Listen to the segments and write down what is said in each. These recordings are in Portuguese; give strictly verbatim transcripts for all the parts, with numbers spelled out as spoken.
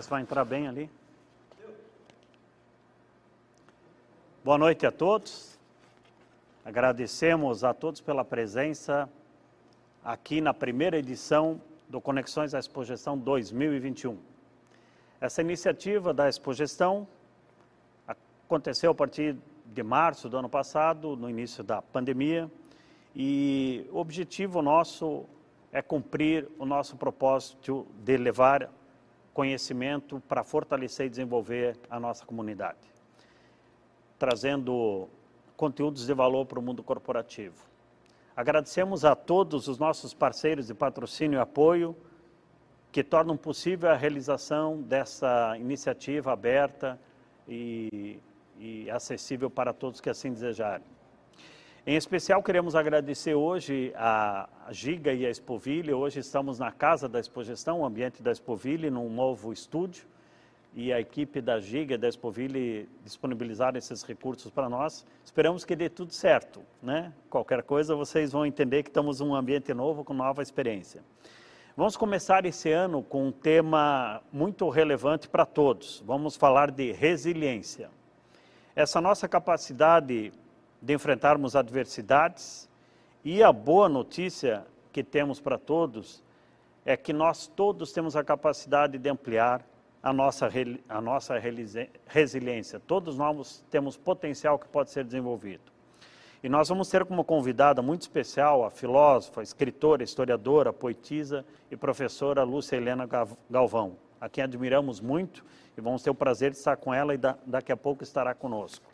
se vai entrar bem ali. Boa noite a todos. Agradecemos a todos pela presença aqui na primeira edição do Conexões à Expogestão dois mil e vinte e um. Essa iniciativa da Expogestão aconteceu a partir de março do ano passado, no início da pandemia, e o objetivo nosso é cumprir o nosso propósito de levar conhecimento para fortalecer e desenvolver a nossa comunidade, trazendo conteúdos de valor para o mundo corporativo. Agradecemos a todos os nossos parceiros de patrocínio e apoio que tornam possível a realização dessa iniciativa aberta e, e acessível para todos que assim desejarem. Em especial, queremos agradecer hoje a Giga e a Expoville. Hoje estamos na casa da Expogestão, o ambiente da Expoville, num novo estúdio. E a equipe da Giga e da Expoville disponibilizaram esses recursos para nós. Esperamos que dê tudo certo, né? Qualquer coisa, vocês vão entender que estamos num ambiente novo, com nova experiência. Vamos começar esse ano com um tema muito relevante para todos. Vamos falar de resiliência. Essa nossa capacidade de enfrentarmos adversidades, e a boa notícia que temos para todos é que nós todos temos a capacidade de ampliar a nossa, a nossa resiliência. Todos nós temos potencial que pode ser desenvolvido. E nós vamos ter como convidada muito especial a filósofa, escritora, historiadora, poetisa e professora Lúcia Helena Galvão, a quem admiramos muito e vamos ter o prazer de estar com ela e da, daqui a pouco estará conosco.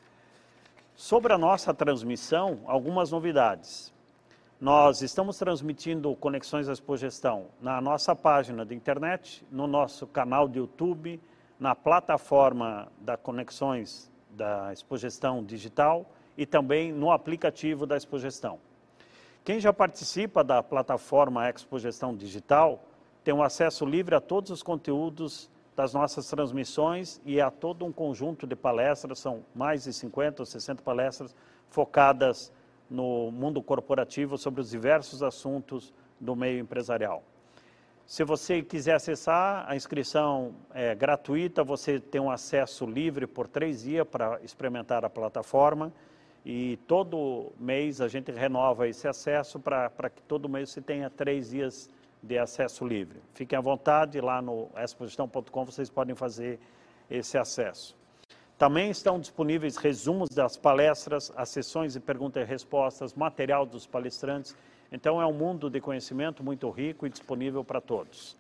Sobre a nossa transmissão, algumas novidades. Nós estamos transmitindo Conexões à Expogestão na nossa página de internet, no nosso canal de YouTube, na plataforma da Conexões da Expogestão Digital e também no aplicativo da Expogestão. Quem já participa da plataforma Expogestão Digital tem um acesso livre a todos os conteúdos das nossas transmissões e a todo um conjunto de palestras, são mais de cinquenta ou sessenta palestras focadas no mundo corporativo sobre os diversos assuntos do meio empresarial. Se você quiser acessar, a inscrição é gratuita, você tem um acesso livre por três dias para experimentar a plataforma e todo mês a gente renova esse acesso para que todo mês você tenha três dias de acesso livre. Fiquem à vontade, lá no expogestão ponto com vocês podem fazer esse acesso. Também estão disponíveis resumos das palestras, as sessões de perguntas e respostas, material dos palestrantes. Então é um mundo de conhecimento muito rico e disponível para todos.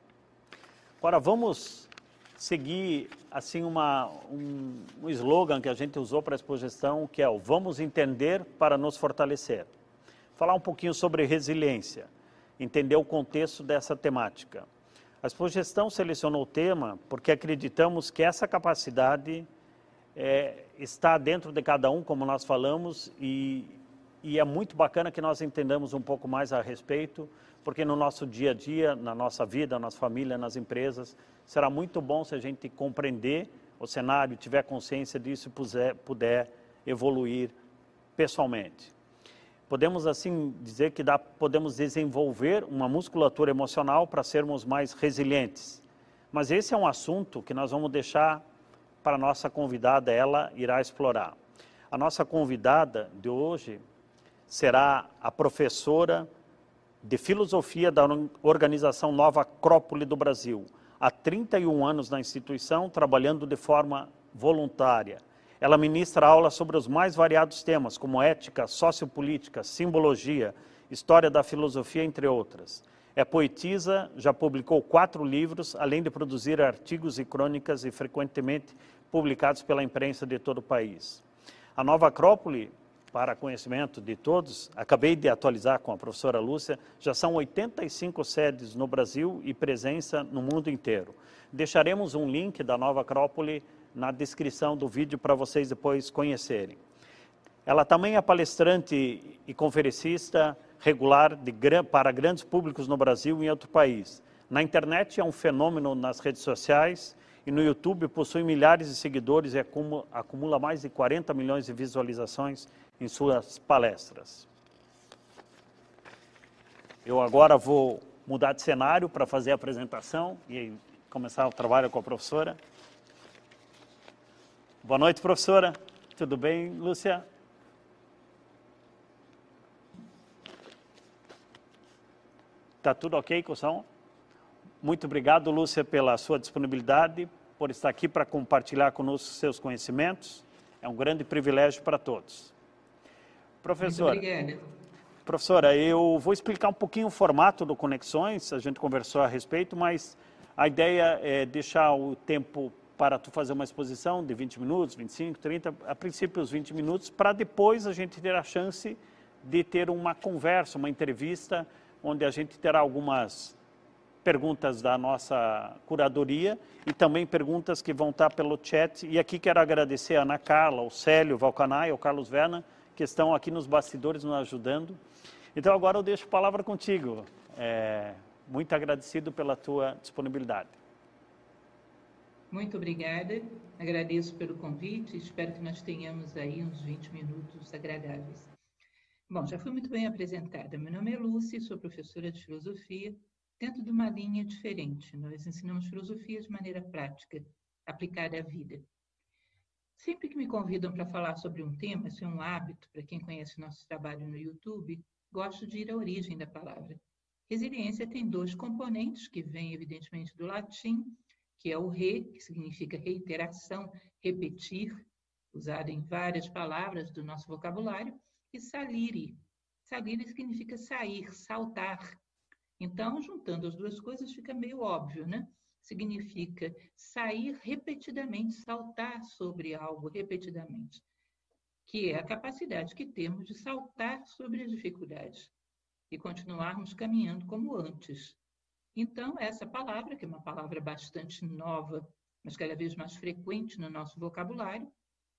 Agora vamos seguir assim uma, um, um slogan que a gente usou para a Expogestão, que é o vamos entender para nos fortalecer. Falar um pouquinho sobre resiliência, entender o contexto dessa temática. A Expogestão selecionou o tema porque acreditamos que essa capacidade é, está dentro de cada um, como nós falamos, e, e é muito bacana que nós entendamos um pouco mais a respeito, porque no nosso dia a dia, na nossa vida, na nossa família, nas empresas, será muito bom se a gente compreender o cenário, tiver consciência disso e puder, puder evoluir pessoalmente. Podemos assim dizer que dá, podemos desenvolver uma musculatura emocional para sermos mais resilientes. Mas esse é um assunto que nós vamos deixar para a nossa convidada, ela irá explorar. A nossa convidada de hoje será a professora de filosofia da organização Nova Acrópole do Brasil. Há trinta e um anos na instituição, trabalhando de forma voluntária. Ela ministra aulas sobre os mais variados temas, como ética, sociopolítica, simbologia, história da filosofia, entre outras. É poetisa, já publicou quatro livros, além de produzir artigos e crônicas e frequentemente publicados pela imprensa de todo o país. A Nova Acrópole, para conhecimento de todos, acabei de atualizar com a professora Lúcia, já são oitenta e cinco sedes no Brasil e presença no mundo inteiro. Deixaremos um link da Nova Acrópole na descrição do vídeo para vocês depois conhecerem. Ela também é palestrante e conferencista regular de, para grandes públicos no Brasil e em outro país. Na internet é um fenômeno nas redes sociais e no YouTube possui milhares de seguidores e acumula, acumula mais de quarenta milhões de visualizações em suas palestras. Eu agora vou mudar de cenário para fazer a apresentação e começar o trabalho com a professora. Boa noite, professora. Tudo bem, Lúcia? Está tudo ok com o som? Muito obrigado, Lúcia, pela sua disponibilidade, por estar aqui para compartilhar conosco seus conhecimentos. É um grande privilégio para todos. Professora, Muito obrigada. Professora, eu vou explicar um pouquinho o formato do Conexões, a gente conversou a respeito, mas a ideia é deixar o tempo para tu fazer uma exposição de vinte minutos, vinte e cinco, trinta, a princípio os vinte minutos, para depois a gente ter a chance de ter uma conversa, uma entrevista, onde a gente terá algumas perguntas da nossa curadoria e também perguntas que vão estar pelo chat. E aqui quero agradecer a Ana Carla, o Célio, o Valcanay, o Carlos Werner, que estão aqui nos bastidores nos ajudando. Então agora eu deixo a palavra contigo. É, muito agradecido pela tua disponibilidade. Muito obrigada, agradeço pelo convite, espero que nós tenhamos aí uns vinte minutos agradáveis. Bom, já fui muito bem apresentada. Meu nome é Lúcia, sou professora de filosofia, dentro de uma linha diferente. Nós ensinamos filosofia de maneira prática, aplicada à vida. Sempre que me convidam para falar sobre um tema, isso é um hábito, para quem conhece nosso trabalho no YouTube, gosto de ir à origem da palavra. Resiliência tem dois componentes, que vêm evidentemente do latim, que é o re, que significa reiteração, repetir, usado em várias palavras do nosso vocabulário, e salire. Salire significa sair, saltar. Então, juntando as duas coisas, fica meio óbvio, né? Significa sair repetidamente, saltar sobre algo repetidamente, que é a capacidade que temos de saltar sobre as dificuldades e continuarmos caminhando como antes. Então, essa palavra, que é uma palavra bastante nova, mas cada vez mais frequente no nosso vocabulário,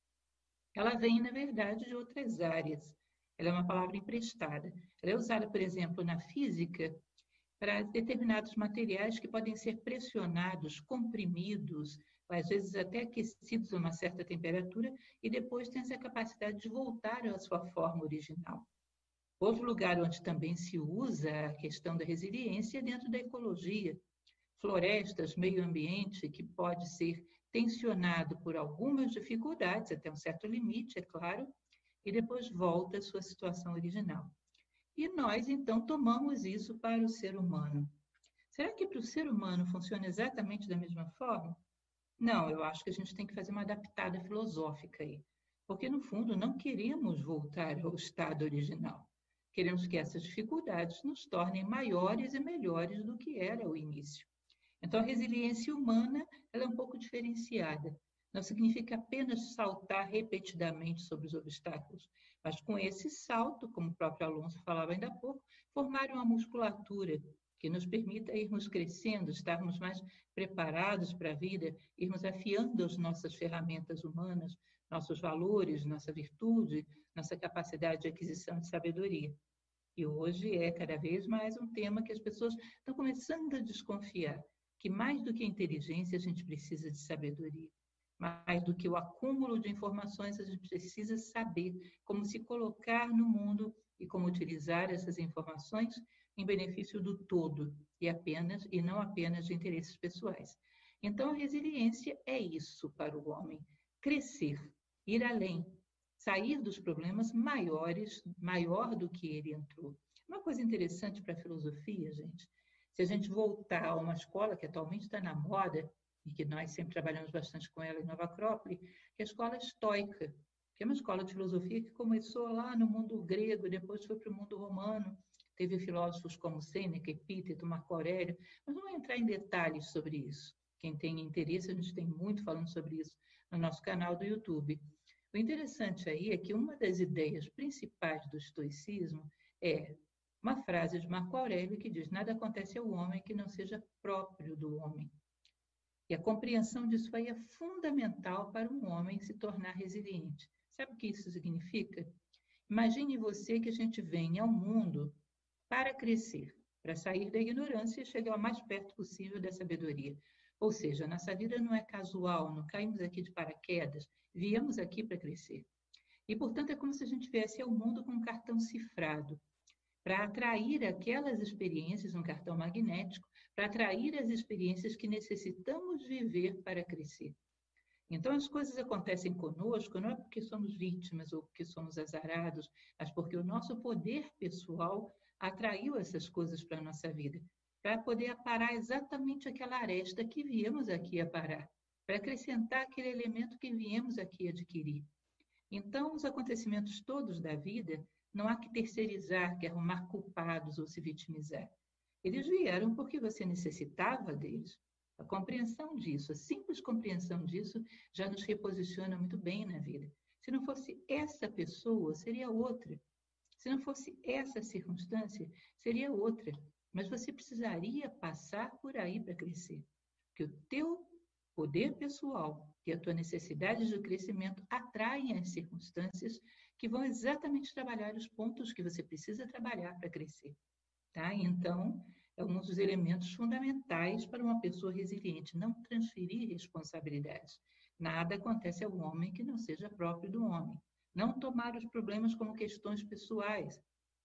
ela vem, na verdade, de outras áreas. Ela é uma palavra emprestada. Ela é usada, por exemplo, na física, para determinados materiais que podem ser pressionados, comprimidos, às vezes até aquecidos a uma certa temperatura, e depois têm essa capacidade de voltar à sua forma original. Outro lugar onde também se usa a questão da resiliência é dentro da ecologia. Florestas, meio ambiente, que pode ser tensionado por algumas dificuldades, até um certo limite, é claro, e depois volta à sua situação original. E nós, então, tomamos isso para o ser humano. Será que para o ser humano funciona exatamente da mesma forma? Não, eu acho que a gente tem que fazer uma adaptada filosófica aí. Porque, no fundo, não queremos voltar ao estado original. Queremos que essas dificuldades nos tornem maiores e melhores do que era o início. Então, a resiliência humana ela é um pouco diferenciada. Não significa apenas saltar repetidamente sobre os obstáculos, mas com esse salto, como o próprio Alonso falava ainda há pouco, formar uma musculatura que nos permita irmos crescendo, estarmos mais preparados para a vida, irmos afiando as nossas ferramentas humanas, nossos valores, nossa virtude, nossa capacidade de aquisição de sabedoria. E hoje é cada vez mais um tema que as pessoas estão começando a desconfiar, que mais do que inteligência a gente precisa de sabedoria. Mais do que o acúmulo de informações, a gente precisa saber como se colocar no mundo e como utilizar essas informações em benefício do todo e apenas e não apenas de interesses pessoais. Então, a resiliência é isso para o homem: crescer, ir além, sair dos problemas maiores, maior do que ele entrou. Uma coisa interessante para a filosofia, gente, se a gente voltar a uma escola que atualmente está na moda, e que nós sempre trabalhamos bastante com ela em Nova Acrópole, que é a escola estoica, que é uma escola de filosofia que começou lá no mundo grego, depois foi para o mundo romano, teve filósofos como Sêneca, Epíteto, Marco Aurélio, mas não vou entrar em detalhes sobre isso. Quem tem interesse, a gente tem muito falando sobre isso no nosso canal do YouTube. O interessante aí é que uma das ideias principais do estoicismo é uma frase de Marco Aurélio que diz: nada acontece ao homem que não seja próprio do homem. E a compreensão disso aí é fundamental para um homem se tornar resiliente. Sabe o que isso significa? Imagine você que a gente vem ao mundo para crescer, para sair da ignorância e chegar o mais perto possível da sabedoria. Ou seja, nossa vida não é casual, não caímos aqui de paraquedas, viemos aqui para crescer. E, portanto, é como se a gente viesse ao mundo com um cartão cifrado, para atrair aquelas experiências, um cartão magnético, para atrair as experiências que necessitamos viver para crescer. Então, as coisas acontecem conosco não é porque somos vítimas ou porque somos azarados, mas porque o nosso poder pessoal atraiu essas coisas para a nossa vida, para poder aparar exatamente aquela aresta que viemos aqui aparar, para acrescentar aquele elemento que viemos aqui adquirir. Então, os acontecimentos todos da vida, não há que terceirizar, que arrumar culpados ou se vitimizar. Eles vieram porque você necessitava deles. A compreensão disso, a simples compreensão disso, já nos reposiciona muito bem na vida. Se não fosse essa pessoa, seria outra. Se não fosse essa circunstância, seria outra. Mas você precisaria passar por aí para crescer. Porque o teu poder pessoal e a tua necessidade de crescimento atraem as circunstâncias que vão exatamente trabalhar os pontos que você precisa trabalhar para crescer. Tá? Então, é um dos elementos fundamentais para uma pessoa resiliente, não transferir responsabilidades. Nada acontece ao homem que não seja próprio do homem. Não tomar os problemas como questões pessoais.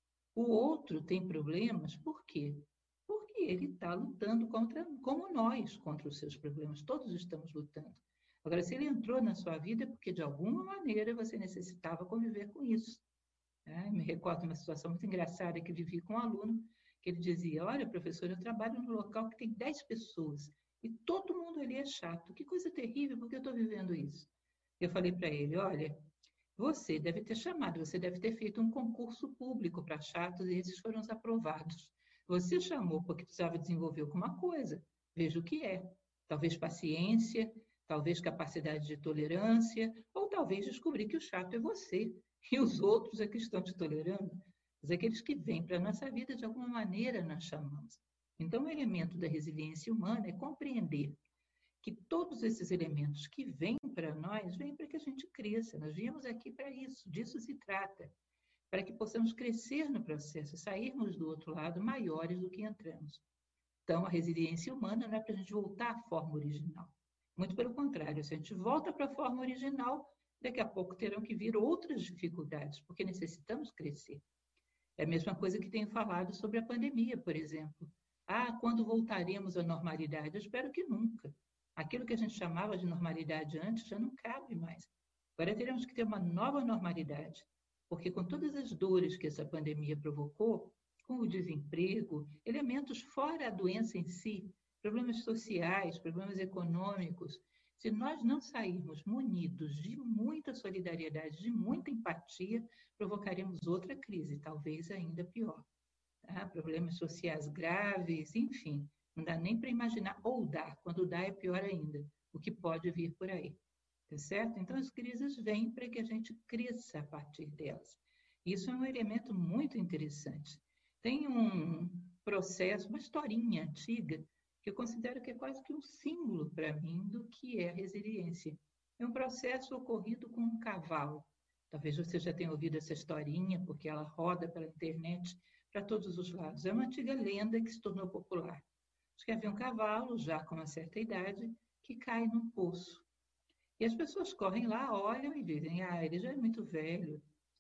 O outro tem problemas, por quê? Porque ele está lutando contra, como nós, contra os seus problemas. Todos estamos lutando. Agora, se ele entrou na sua vida é porque, de alguma maneira, você necessitava conviver com isso. É, me recordo de uma situação muito engraçada que vivi com um aluno, que ele dizia, olha, professor, eu trabalho num local que tem dez pessoas e todo mundo ali é chato. Que coisa terrível, porque eu estou vivendo isso. Eu falei para ele, olha, você deve ter chamado, você deve ter feito um concurso público para chatos e esses foram os aprovados. Você chamou porque precisava desenvolver alguma coisa. Veja o que é. Talvez paciência, talvez capacidade de tolerância, ou talvez descobrir que o chato é você e os outros é que estão te tolerando. Mas aqueles que vêm para a nossa vida, de alguma maneira, nós chamamos. Então, o elemento da resiliência humana é compreender que todos esses elementos que vêm para nós, vêm para que a gente cresça. Nós viemos aqui para isso, disso se trata. Para que possamos crescer no processo, sairmos do outro lado maiores do que entramos. Então, a resiliência humana não é para a gente voltar à forma original. Muito pelo contrário, se a gente volta para a forma original, daqui a pouco terão que vir outras dificuldades, porque necessitamos crescer. É a mesma coisa que tenho falado sobre a pandemia, por exemplo. Ah, quando voltaremos à normalidade? Eu espero que nunca. Aquilo que a gente chamava de normalidade antes já não cabe mais. Agora teremos que ter uma nova normalidade, porque com todas as dores que essa pandemia provocou, com o desemprego, elementos fora a doença em si, problemas sociais, problemas econômicos, se nós não sairmos munidos de muita solidariedade, de muita empatia, provocaremos outra crise, talvez ainda pior. Tá? Problemas sociais graves, enfim, não dá nem para imaginar, ou dá, quando dá é pior ainda, o que pode vir por aí. Tá certo? Então, as crises vêm para que a gente cresça a partir delas. Isso é um elemento muito interessante. Tem um processo, uma historinha antiga, que eu considero que é quase que um símbolo para mim do que é resiliência. É um processo ocorrido com um cavalo. Talvez você já tenha ouvido essa historinha, porque ela roda pela internet para todos os lados. É uma antiga lenda que se tornou popular. Diz que havia um cavalo, já com uma certa idade, que cai num poço. E as pessoas correm lá, olham e dizem, ah, ele já é muito velho,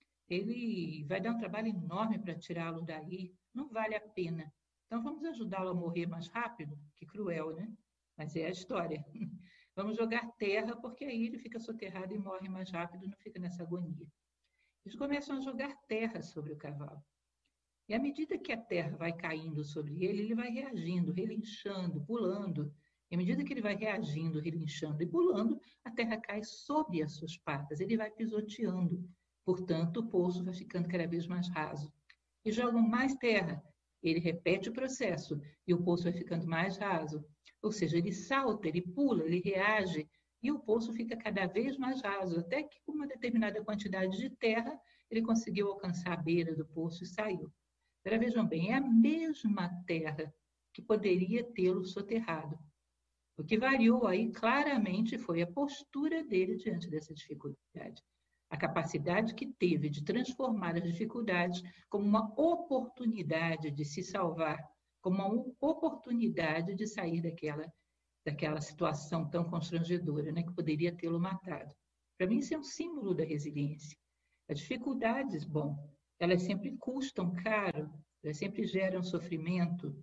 ele vai dar um trabalho enorme para tirá-lo daí, não vale a pena. Então, vamos ajudá-lo a morrer mais rápido? Que cruel, né? Mas é a história. Vamos jogar terra, porque aí ele fica soterrado e morre mais rápido, não fica nessa agonia. Eles começam a jogar terra sobre o cavalo. E à medida que a terra vai caindo sobre ele, ele vai reagindo, relinchando, pulando. E à medida que ele vai reagindo, relinchando e pulando, a terra cai sob as suas patas, ele vai pisoteando. Portanto, o poço vai ficando cada vez mais raso. E jogam mais terra. Ele repete o processo e o poço vai ficando mais raso. Ou seja, ele salta, ele pula, ele reage e o poço fica cada vez mais raso, até que com uma determinada quantidade de terra ele conseguiu alcançar a beira do poço e saiu. Agora vejam bem, é a mesma terra que poderia tê-lo soterrado. O que variou aí claramente foi a postura dele diante dessa dificuldade. A capacidade que teve de transformar as dificuldades como uma oportunidade de se salvar, como uma oportunidade de sair daquela, daquela situação tão constrangedora, né, que poderia tê-lo matado. Para mim, isso é um símbolo da resiliência. As dificuldades, bom, elas sempre custam caro, elas sempre geram sofrimento,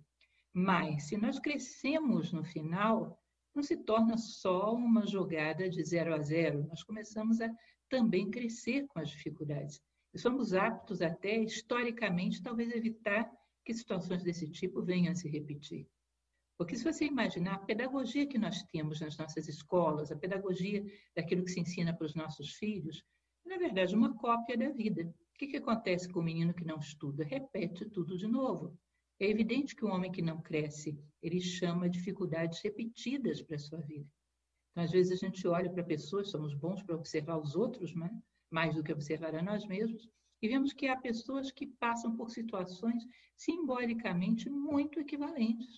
Mas, se nós crescemos no final, não se torna só uma jogada de zero a zero. Nós começamos a também crescer com as dificuldades. E somos aptos até, historicamente, talvez evitar que situações desse tipo venham a se repetir. Porque se você imaginar a pedagogia que nós temos nas nossas escolas, a pedagogia daquilo que se ensina para os nossos filhos, é, na verdade, uma cópia da vida. O que, que acontece com o menino que não estuda? Repete tudo de novo. É evidente que o homem que não cresce, ele chama dificuldades repetidas para a sua vida. Então, às vezes, a gente olha para pessoas, somos bons para observar os outros, né? Mais do que observar a nós mesmos, e vemos que há pessoas que passam por situações simbolicamente muito equivalentes.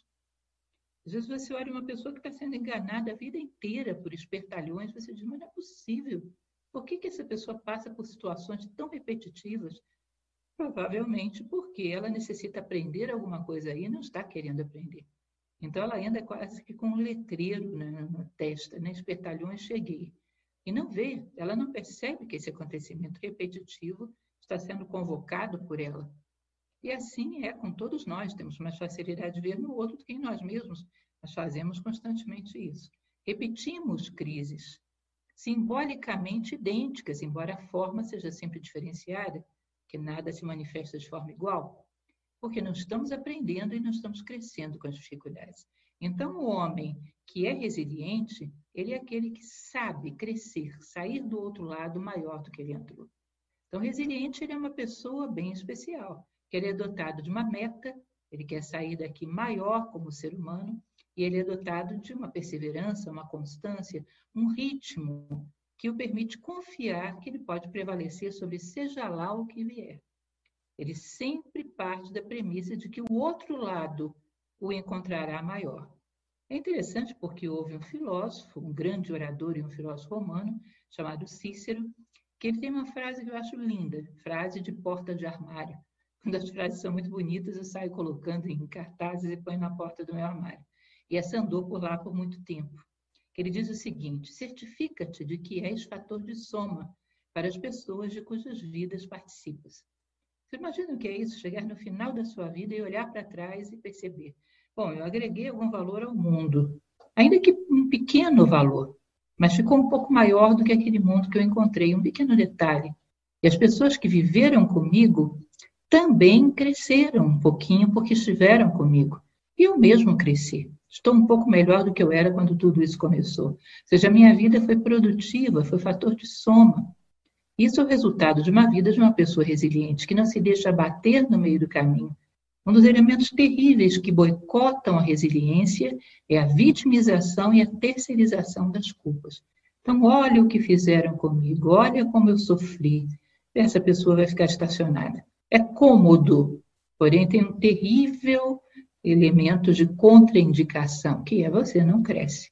Às vezes você olha uma pessoa que está sendo enganada a vida inteira por espertalhões, você diz, mas não é possível. Por que, que essa pessoa passa por situações tão repetitivas? Provavelmente porque ela necessita aprender alguma coisa aí e não está querendo aprender. Então ela anda quase que com um letreiro, né, na testa, né? Espertalhões, cheguei. E não vê, ela não percebe que esse acontecimento repetitivo está sendo convocado por ela. E assim é com todos nós, temos mais facilidade de ver no outro do que em nós mesmos. Nós fazemos constantemente isso. Repetimos crises, simbolicamente idênticas, embora a forma seja sempre diferenciada, que nada se manifesta de forma igual, porque não estamos aprendendo e não estamos crescendo com as dificuldades. Então, o homem que é resiliente, ele é aquele que sabe crescer, sair do outro lado maior do que ele entrou. Então, resiliente, ele é uma pessoa bem especial, que ele é dotado de uma meta, ele quer sair daqui maior como ser humano, e ele é dotado de uma perseverança, uma constância, um ritmo que o permite confiar que ele pode prevalecer sobre seja lá o que vier. Ele sempre parte da premissa de que o outro lado o encontrará maior. É interessante porque houve um filósofo, um grande orador e um filósofo romano, chamado Cícero, que ele tem uma frase que eu acho linda, frase de porta de armário. Quando as frases são muito bonitas, eu saio colocando em cartazes e ponho na porta do meu armário. E essa andou por lá por muito tempo. Ele diz o seguinte, certifica-te de que és fator de soma para as pessoas de cujas vidas participas. Você imagina o que é isso? Chegar no final da sua vida e olhar para trás e perceber. Bom, eu agreguei algum valor ao mundo, ainda que um pequeno valor, mas ficou um pouco maior do que aquele mundo que eu encontrei, um pequeno detalhe. E as pessoas que viveram comigo também cresceram um pouquinho porque estiveram comigo. E eu mesmo cresci. Estou um pouco melhor do que eu era quando tudo isso começou. Ou seja, a minha vida foi produtiva, foi fator de soma. Isso é o resultado de uma vida de uma pessoa resiliente, que não se deixa abater no meio do caminho. Um dos elementos terríveis que boicotam a resiliência é a vitimização e a terceirização das culpas. Então, olha o que fizeram comigo, olha como eu sofri. Essa pessoa vai ficar estacionada. É cômodo, porém tem um terrível elemento de contraindicação, que é você não cresce.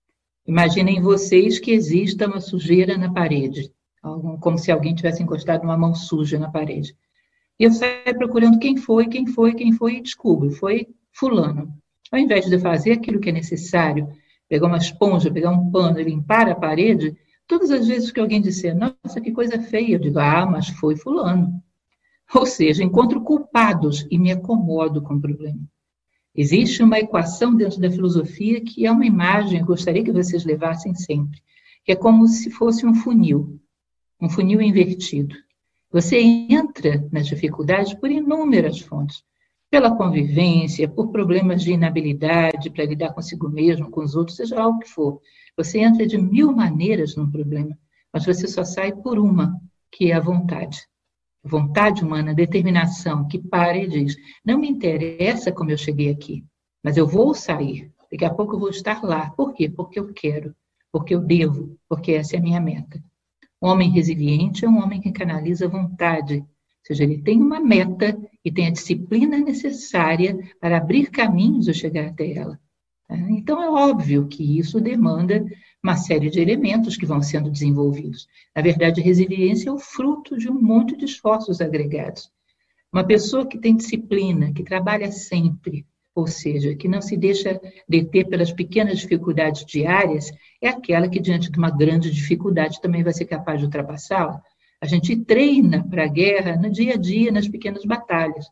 Imaginem vocês que exista uma sujeira na parede, como se alguém tivesse encostado uma mão suja na parede. E eu saio procurando quem foi, quem foi, quem foi, e descubro, foi fulano. Ao invés de fazer aquilo que é necessário, pegar uma esponja, pegar um pano e limpar a parede, todas as vezes que alguém disser, nossa, que coisa feia, eu digo, ah, mas foi fulano. Ou seja, encontro culpados e me acomodo com o problema. Existe uma equação dentro da filosofia que é uma imagem, eu gostaria que vocês levassem sempre, que é como se fosse um funil, um funil invertido. Você entra nas dificuldades por inúmeras fontes, pela convivência, por problemas de inabilidade para lidar consigo mesmo, com os outros, seja lá o que for. Você entra de mil maneiras num problema, mas você só sai por uma, que é a vontade. Vontade humana, determinação, que para e diz, não me interessa como eu cheguei aqui, mas eu vou sair, daqui a pouco eu vou estar lá. Por quê? Porque eu quero, porque eu devo, porque essa é a minha meta. Um homem resiliente é um homem que canaliza a vontade, ou seja, ele tem uma meta e tem a disciplina necessária para abrir caminhos e chegar até ela. Então, é óbvio que isso demanda uma série de elementos que vão sendo desenvolvidos. Na verdade, a resiliência é o fruto de um monte de esforços agregados. Uma pessoa que tem disciplina, que trabalha sempre, ou seja, que não se deixa deter pelas pequenas dificuldades diárias, é aquela que, diante de uma grande dificuldade, também vai ser capaz de ultrapassá-la. A gente treina para a guerra no dia a dia, nas pequenas batalhas.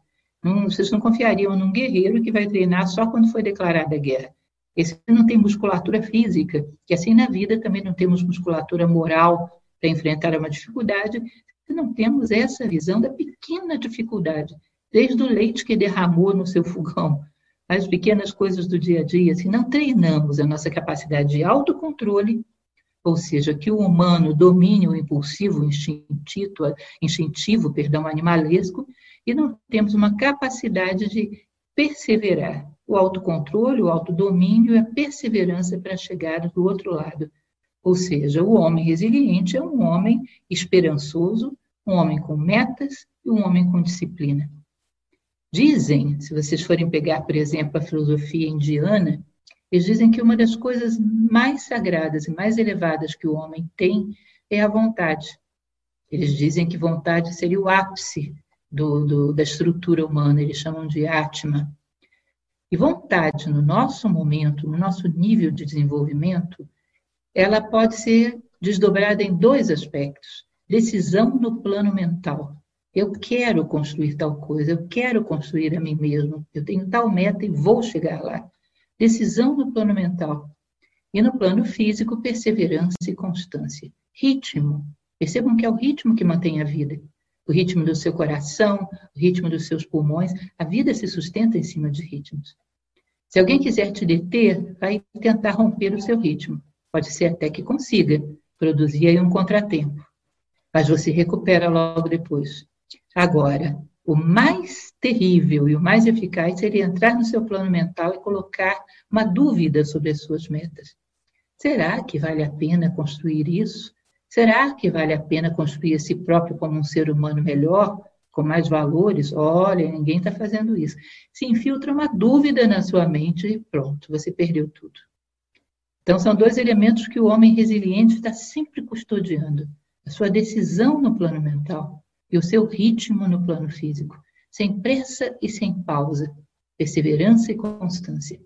Não, vocês não confiariam num guerreiro que vai treinar só quando foi declarada a guerra. Esse não tem musculatura física, e assim na vida também não temos musculatura moral para enfrentar uma dificuldade, não temos essa visão da pequena dificuldade, desde o leite que derramou no seu fogão, as pequenas coisas do dia a dia, se não treinamos a nossa capacidade de autocontrole, ou seja, que o humano domine o impulsivo, o instintivo, instintivo, perdão, animalesco, e não temos uma capacidade de perseverar. O autocontrole, o autodomínio e a perseverança para chegar do outro lado. Ou seja, o homem resiliente é um homem esperançoso, um homem com metas e um homem com disciplina. Dizem, se vocês forem pegar, por exemplo, a filosofia indiana, eles dizem que uma das coisas mais sagradas e mais elevadas que o homem tem é a vontade. Eles dizem que vontade seria o ápice do, do, da estrutura humana, eles chamam de Atma. E vontade, no nosso momento, no nosso nível de desenvolvimento, ela pode ser desdobrada em dois aspectos. Decisão no plano mental. Eu quero construir tal coisa, eu quero construir a mim mesmo, eu tenho tal meta e vou chegar lá. Decisão no plano mental. E no plano físico, perseverança e constância. Ritmo. Percebam que é o ritmo que mantém a vida. O ritmo do seu coração, o ritmo dos seus pulmões. A vida se sustenta em cima de ritmos. Se alguém quiser te deter, vai tentar romper o seu ritmo. Pode ser até que consiga produzir aí um contratempo. Mas você recupera logo depois. Agora, o mais terrível e o mais eficaz seria entrar no seu plano mental e colocar uma dúvida sobre as suas metas. Será que vale a pena construir isso? Será que vale a pena construir a si próprio como um ser humano melhor, com mais valores? Olha, ninguém está fazendo isso. Se infiltra uma dúvida na sua mente e pronto, você perdeu tudo. Então, são dois elementos que o homem resiliente está sempre custodiando. A sua decisão no plano mental e o seu ritmo no plano físico, sem pressa e sem pausa, perseverança e constância.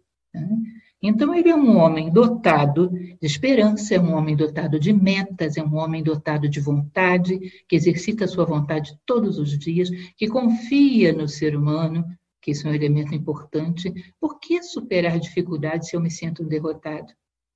Então, ele é um homem dotado de esperança, é um homem dotado de metas, é um homem dotado de vontade, que exercita a sua vontade todos os dias, que confia no ser humano, que isso é um elemento importante. Por que superar dificuldades se eu me sinto um derrotado?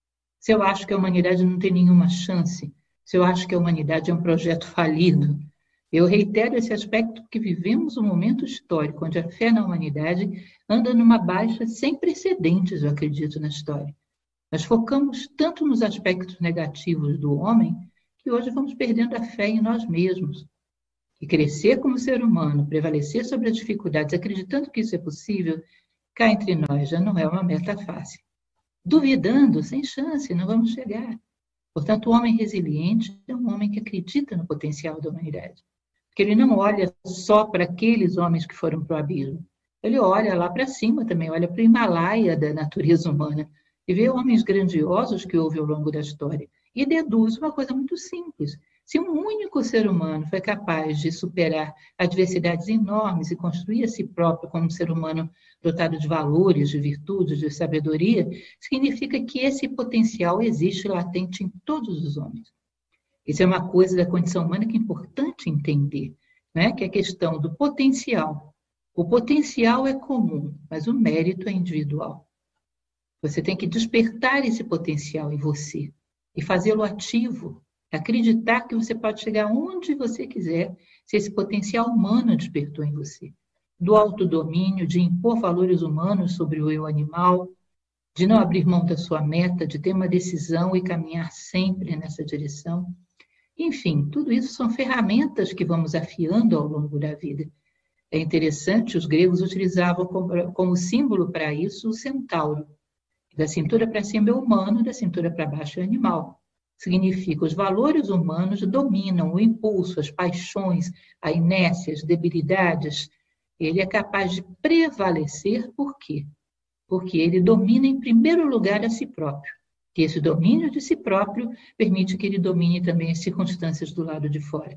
Se eu acho que a humanidade não tem nenhuma chance, se eu acho que a humanidade é um projeto falido, eu reitero esse aspecto porque vivemos um momento histórico onde a fé na humanidade anda numa baixa sem precedentes, eu acredito, na história. Nós focamos tanto nos aspectos negativos do homem que hoje vamos perdendo a fé em nós mesmos. E crescer como ser humano, prevalecer sobre as dificuldades, acreditando que isso é possível, cá entre nós já não é uma meta fácil. Duvidando, sem chance, não vamos chegar. Portanto, o homem resiliente é um homem que acredita no potencial da humanidade. Porque ele não olha só para aqueles homens que foram para o abismo. Ele olha lá para cima também, olha para o Himalaia da natureza humana e vê homens grandiosos que houve ao longo da história. E deduz uma coisa muito simples. Se um único ser humano foi capaz de superar adversidades enormes e construir a si próprio como um ser humano dotado de valores, de virtudes, de sabedoria, significa que esse potencial existe latente em todos os homens. Isso é uma coisa da condição humana que é importante entender, né? Que é a questão do potencial. O potencial é comum, mas o mérito é individual. Você tem que despertar esse potencial em você e fazê-lo ativo, acreditar que você pode chegar onde você quiser se esse potencial humano despertou em você. Do autodomínio, de impor valores humanos sobre o eu animal, de não abrir mão da sua meta, de ter uma decisão e caminhar sempre nessa direção. Enfim, tudo isso são ferramentas que vamos afiando ao longo da vida. É interessante, os gregos utilizavam como, como símbolo para isso o centauro. Da cintura para cima é humano, da cintura para baixo é animal. Significa os valores humanos dominam o impulso, as paixões, a inércia, as debilidades. Ele é capaz de prevalecer, por quê? Porque ele domina em primeiro lugar a si próprio. Que esse domínio de si próprio permite que ele domine também as circunstâncias do lado de fora.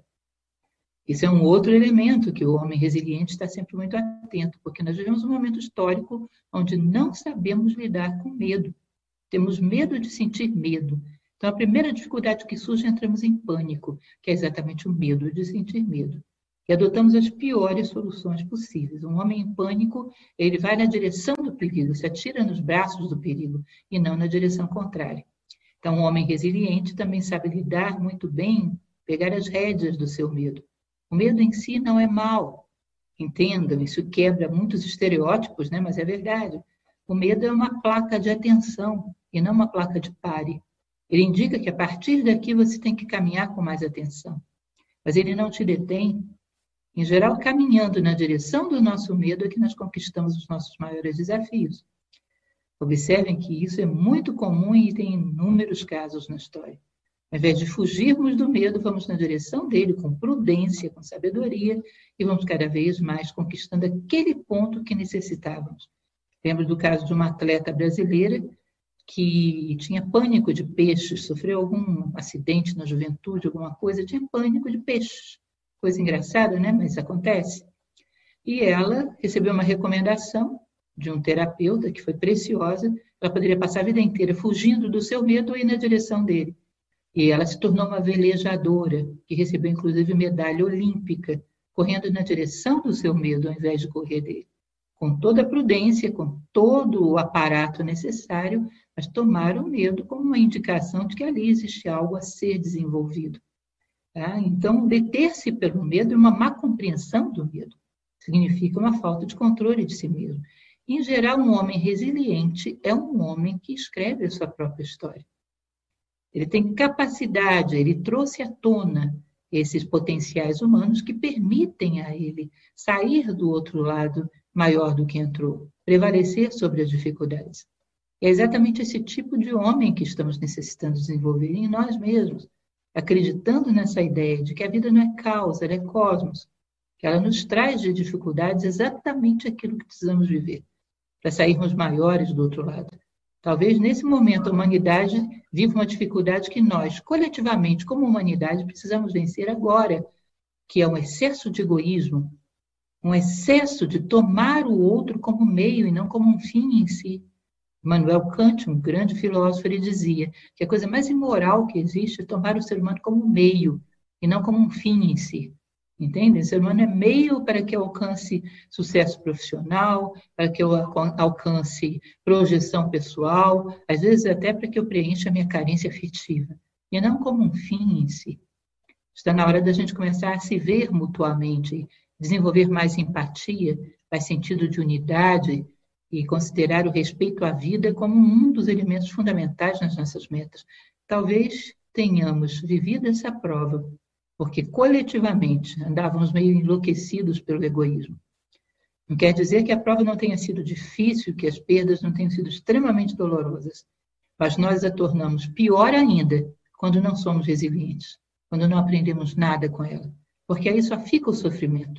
Isso é um outro elemento que o homem resiliente está sempre muito atento, porque nós vivemos um momento histórico onde não sabemos lidar com medo. Temos medo de sentir medo. Então, a primeira dificuldade que surge, entramos em pânico, que é exatamente o medo de sentir medo. e adotamos as piores soluções possíveis. Um homem em pânico, ele vai na direção do perigo, se atira nos braços do perigo e não na direção contrária. Então, um homem resiliente também sabe lidar muito bem, pegar as rédeas do seu medo. O medo em si não é mal. Entendam, isso quebra muitos estereótipos, né? Mas é verdade. O medo é uma placa de atenção e não uma placa de pare. Ele indica que a partir daqui você tem que caminhar com mais atenção. Mas ele não te detém. Em geral, caminhando na direção do nosso medo é que nós conquistamos os nossos maiores desafios. Observem que isso é muito comum e tem inúmeros casos na história. Ao invés de fugirmos do medo, vamos na direção dele com prudência, com sabedoria, e vamos cada vez mais conquistando aquele ponto que necessitávamos. Lembro do caso de uma atleta brasileira que tinha pânico de peixes, sofreu algum acidente na juventude, alguma coisa, tinha pânico de peixes. Coisa engraçada, né? Mas acontece. E ela recebeu uma recomendação de um terapeuta que foi preciosa. Ela poderia passar a vida inteira fugindo do seu medo ou ir na direção dele. E ela se tornou uma velejadora, que recebeu inclusive medalha olímpica, correndo na direção do seu medo ao invés de correr dele. Com toda a prudência, com todo o aparato necessário, mas tomaram o medo como uma indicação de que ali existe algo a ser desenvolvido. Tá? Então, deter-se pelo medo é uma má compreensão do medo. Significa uma falta de controle de si mesmo. Em geral, um homem resiliente é um homem que escreve a sua própria história. Ele tem capacidade, ele trouxe à tona esses potenciais humanos que permitem a ele sair do outro lado maior do que entrou, prevalecer sobre as dificuldades. É exatamente esse tipo de homem que estamos necessitando desenvolver em nós mesmos, acreditando nessa ideia de que a vida não é causa, ela é cosmos, que ela nos traz de dificuldades exatamente aquilo que precisamos viver, para sairmos maiores do outro lado. Talvez nesse momento a humanidade viva uma dificuldade que nós, coletivamente, como humanidade, precisamos vencer agora, que é um excesso de egoísmo, um excesso de tomar o outro como meio e não como um fim em si. Immanuel Kant, um grande filósofo, ele dizia que a coisa mais imoral que existe é tomar o ser humano como meio e não como um fim em si. Entende? O ser humano é meio para que eu alcance sucesso profissional, para que eu alcance projeção pessoal, às vezes até para que eu preencha a minha carência afetiva, e não como um fim em si. Está na hora da gente começar a se ver mutuamente, desenvolver mais empatia, mais sentido de unidade e considerar o respeito à vida como um dos elementos fundamentais nas nossas metas. Talvez tenhamos vivido essa prova, porque coletivamente andávamos meio enlouquecidos pelo egoísmo. Não quer dizer que a prova não tenha sido difícil, que as perdas não tenham sido extremamente dolorosas, mas nós a tornamos pior ainda quando não somos resilientes, quando não aprendemos nada com ela, porque aí só fica o sofrimento.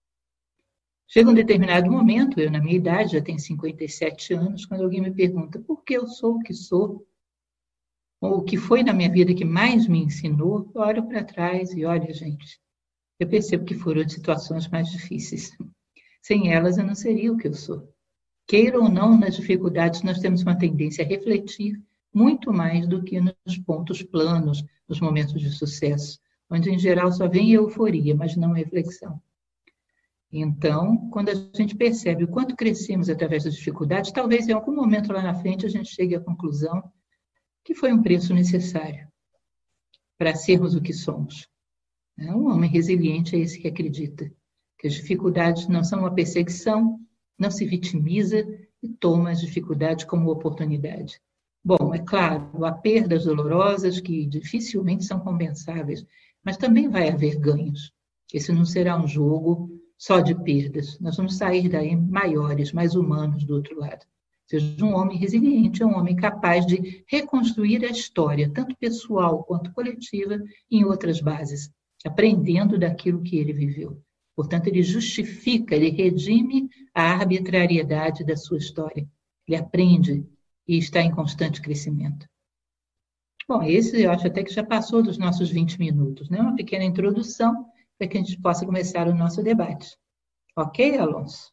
Chega um determinado momento, eu na minha idade, já tenho cinquenta e sete anos, quando alguém me pergunta por que eu sou o que sou, ou o que foi na minha vida que mais me ensinou, eu olho para trás e olha, gente, eu percebo que foram de situações mais difíceis. Sem elas, eu não seria o que eu sou. Queira ou não, nas dificuldades, nós temos uma tendência a refletir muito mais do que nos pontos planos, nos momentos de sucesso, onde, em geral, só vem euforia, mas não reflexão. Então, quando a gente percebe o quanto crescemos através das dificuldades, talvez em algum momento lá na frente a gente chegue à conclusão que foi um preço necessário para sermos o que somos. Um homem resiliente é esse que acredita que as dificuldades não são uma perseguição, não se vitimiza e toma as dificuldades como oportunidade. Bom, é claro, há perdas dolorosas que dificilmente são compensáveis, mas também vai haver ganhos. Esse não será um jogo só de perdas. Nós vamos sair daí maiores, mais humanos do outro lado. Seja um homem resiliente, é um homem capaz de reconstruir a história, tanto pessoal quanto coletiva, em outras bases, aprendendo daquilo que ele viveu. Portanto, ele justifica, ele redime a arbitrariedade da sua história. Ele aprende e está em constante crescimento. Bom, esse eu acho até que já passou dos nossos vinte minutos, né? Uma pequena introdução para que a gente possa começar o nosso debate. Ok, Alonso?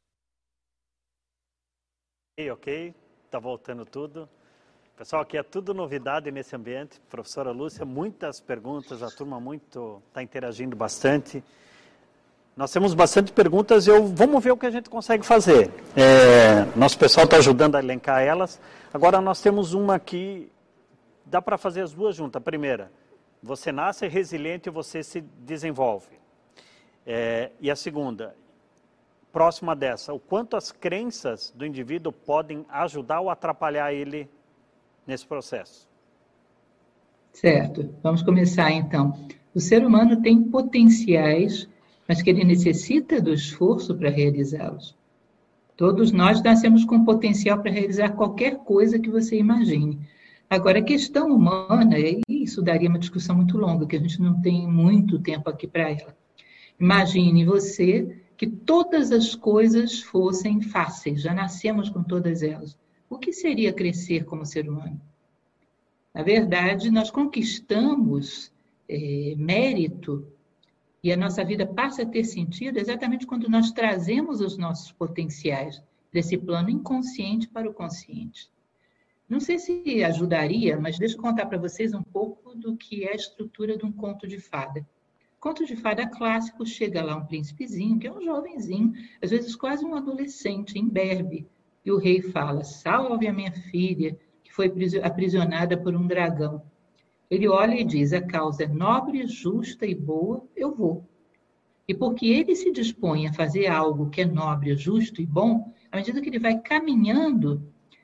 Ok, ok. Está voltando tudo. Pessoal, aqui é tudo novidade nesse ambiente. Professora Lúcia, muitas perguntas, a turma muito está interagindo bastante. Nós temos bastante perguntas, eu, vamos ver o que a gente consegue fazer. É, nosso pessoal está ajudando a elencar elas. Agora nós temos uma aqui, dá para fazer as duas juntas. A primeira, você nasce resiliente e você se desenvolve. É, e a segunda, próxima dessa, o quanto as crenças do indivíduo podem ajudar ou atrapalhar ele nesse processo. Certo, vamos começar então. O ser humano tem potenciais, mas que ele necessita do esforço para realizá-los. Todos nós nascemos com potencial para realizar qualquer coisa que você imagine. Agora, a questão humana, e isso daria uma discussão muito longa, que a gente não tem muito tempo aqui para ela. Imagine você que todas as coisas fossem fáceis, já nascemos com todas elas. O que seria crescer como ser humano? Na verdade, nós conquistamos é, mérito e a nossa vida passa a ter sentido exatamente quando nós trazemos os nossos potenciais desse plano inconsciente para o consciente. Não sei se ajudaria, mas deixa eu contar para vocês um pouco do que é a estrutura de um conto de fada. Conto de fada clássico, chega lá um príncipezinho, que é um jovenzinho, às vezes quase um adolescente, imberbe, e o rei fala, salve a minha filha, que foi aprisionada por um dragão. Ele olha e diz, a causa é nobre, justa e boa, eu vou. E porque ele se dispõe a fazer algo que é nobre, justo e bom, à medida que ele vai caminhando,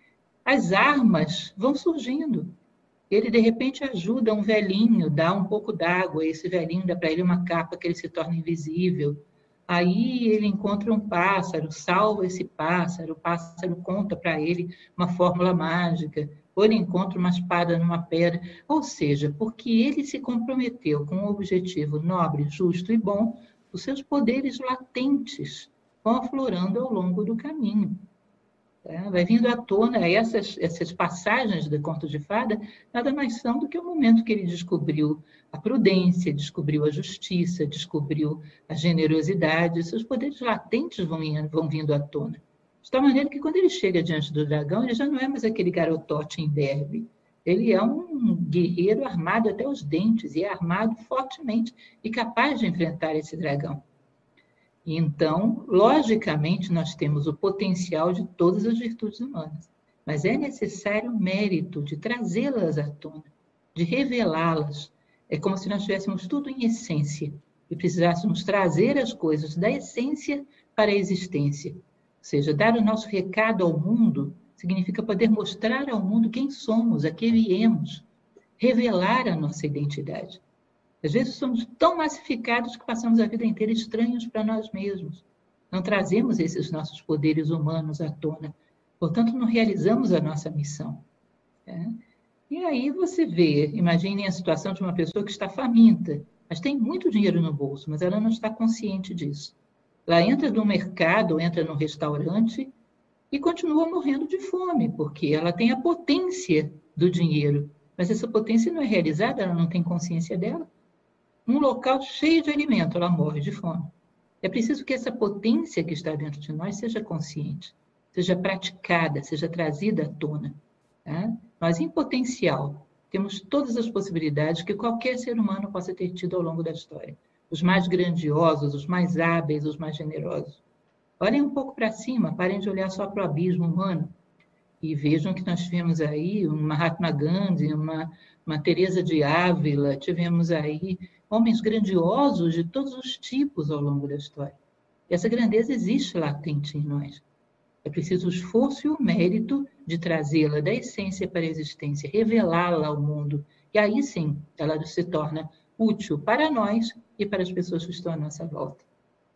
as armas vão surgindo. Ele, de repente, ajuda um velhinho, dá um pouco d'água, esse velhinho dá para ele uma capa que ele se torna invisível. Aí ele encontra um pássaro, salva esse pássaro, o pássaro conta para ele uma fórmula mágica, ou ele encontra uma espada numa pedra. Ou seja, porque ele se comprometeu com um objetivo nobre, justo e bom, os seus poderes latentes vão aflorando ao longo do caminho. É, vai vindo à tona, essas, essas passagens do conto de fada nada mais são do que o momento que ele descobriu a prudência, descobriu a justiça, descobriu a generosidade, seus poderes latentes vão, vão vindo à tona. De tal maneira que quando ele chega diante do dragão, ele já não é mais aquele garotote imberbe. Ele é um guerreiro armado até os dentes, e é armado fortemente e capaz de enfrentar esse dragão. Então, logicamente, nós temos o potencial de todas as virtudes humanas, mas é necessário o mérito de trazê-las à tona, de revelá-las. É como se nós tivéssemos tudo em essência e precisássemos trazer as coisas da essência para a existência. Ou seja, dar o nosso recado ao mundo significa poder mostrar ao mundo quem somos, a que viemos, revelar a nossa identidade. Às vezes somos tão massificados que passamos a vida inteira estranhos para nós mesmos. Não trazemos esses nossos poderes humanos à tona. Portanto, não realizamos a nossa missão. É? E aí você vê, imagine a situação de uma pessoa que está faminta, mas tem muito dinheiro no bolso, mas ela não está consciente disso. Ela entra no mercado, entra no restaurante e continua morrendo de fome, porque ela tem a potência do dinheiro, mas essa potência não é realizada, ela não tem consciência dela. Num local cheio de alimento, ela morre de fome. É preciso que essa potência que está dentro de nós seja consciente, seja praticada, seja trazida à tona. Tá? Nós, em potencial, temos todas as possibilidades que qualquer ser humano possa ter tido ao longo da história. Os mais grandiosos, os mais hábeis, os mais generosos. Olhem um pouco para cima, parem de olhar só para o abismo humano e vejam que nós tivemos aí uma Mahatma Gandhi, uma, uma Teresa de Ávila, tivemos aí homens grandiosos de todos os tipos ao longo da história. E essa grandeza existe latente em nós. É preciso o esforço e o mérito de trazê-la da essência para a existência, revelá-la ao mundo. E aí sim, ela se torna útil para nós e para as pessoas que estão à nossa volta.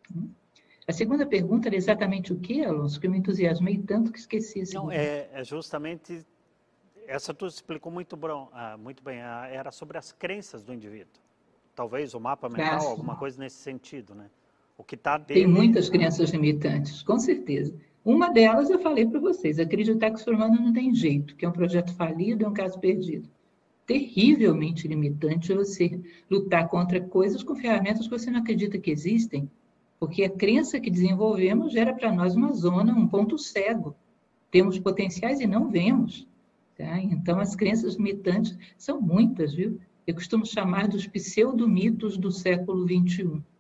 A segunda pergunta era exatamente o que, Alonso? Que eu me entusiasmei tanto que esqueci. Não, é, é justamente... Essa tu explicou muito, bom, ah, muito bem. Ah, era sobre as crenças do indivíduo. Talvez o mapa mental, Graças. alguma coisa nesse sentido, né? O que está dele... Tem muitas crenças limitantes, com certeza. Uma delas eu falei para vocês, acreditar que o ser humano não tem jeito, que é um projeto falido, é um caso perdido. Terrivelmente limitante você lutar contra coisas com ferramentas que você não acredita que existem, porque a crença que desenvolvemos gera para nós uma zona, um ponto cego. Temos potenciais e não vemos. Tá? Então, as crenças limitantes são muitas, viu? Eu costumo chamar dos pseudomitos do século vinte e um.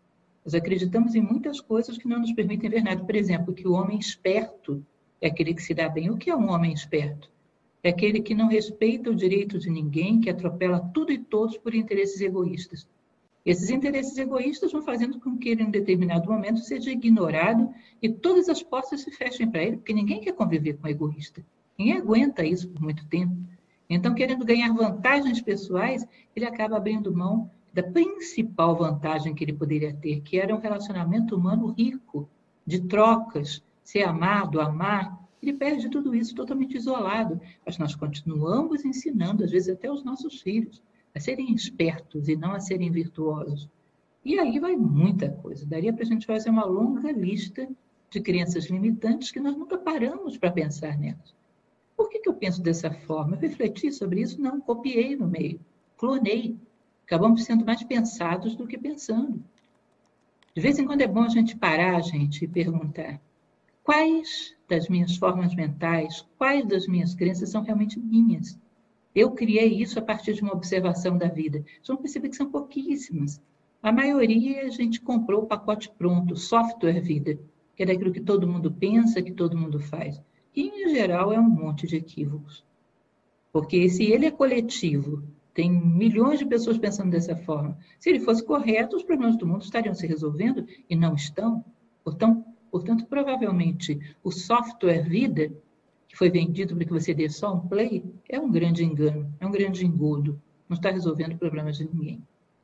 Nós acreditamos em muitas coisas que não nos permitem ver nada. Por exemplo, que o homem esperto é aquele que se dá bem. O que é um homem esperto? É aquele que não respeita o direito de ninguém, que atropela tudo e todos por interesses egoístas. Esses interesses egoístas vão fazendo com que ele, em determinado momento, seja ignorado e todas as portas se fechem para ele, porque ninguém quer conviver com egoísta. Ninguém aguenta isso por muito tempo. Então, querendo ganhar vantagens pessoais, ele acaba abrindo mão da principal vantagem que ele poderia ter, que era um relacionamento humano rico, de trocas, ser amado, amar. Ele perde tudo isso totalmente isolado. Mas nós continuamos ensinando, às vezes até os nossos filhos, a serem espertos e não a serem virtuosos. E aí vai muita coisa. Daria para a gente fazer uma longa lista de crenças limitantes que nós nunca paramos para pensar nelas. Por que que eu penso dessa forma? Eu refleti sobre isso? Não, copiei no meio, clonei. Acabamos sendo mais pensados do que pensando. De vez em quando é bom a gente parar, gente, e perguntar quais das minhas formas mentais, quais das minhas crenças são realmente minhas. Eu criei isso a partir de uma observação da vida. Vocês vão perceber que são pouquíssimas. A maioria a gente comprou o pacote pronto, software vida, que é daquilo que todo mundo pensa, que todo mundo faz. E, em geral, é um monte de equívocos. Porque se ele é coletivo, tem milhões de pessoas pensando dessa forma, se ele fosse correto, os problemas do mundo estariam se resolvendo e não estão. Portanto, portanto provavelmente, o software vida, que foi vendido para que você dê só um play, é um grande engano, é um grande engodo. Não está resolvendo problemas de ninguém.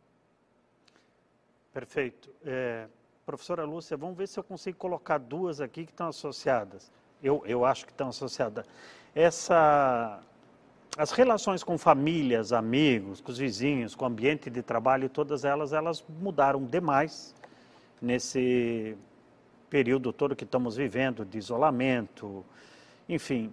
Perfeito. É, professora Lúcia, vamos ver se eu consigo colocar duas aqui que estão associadas. Eu, eu acho que estão associadas. Essa, as relações com famílias, amigos, com os vizinhos, com o ambiente de trabalho, todas elas, elas mudaram demais nesse período todo que estamos vivendo, de isolamento, enfim.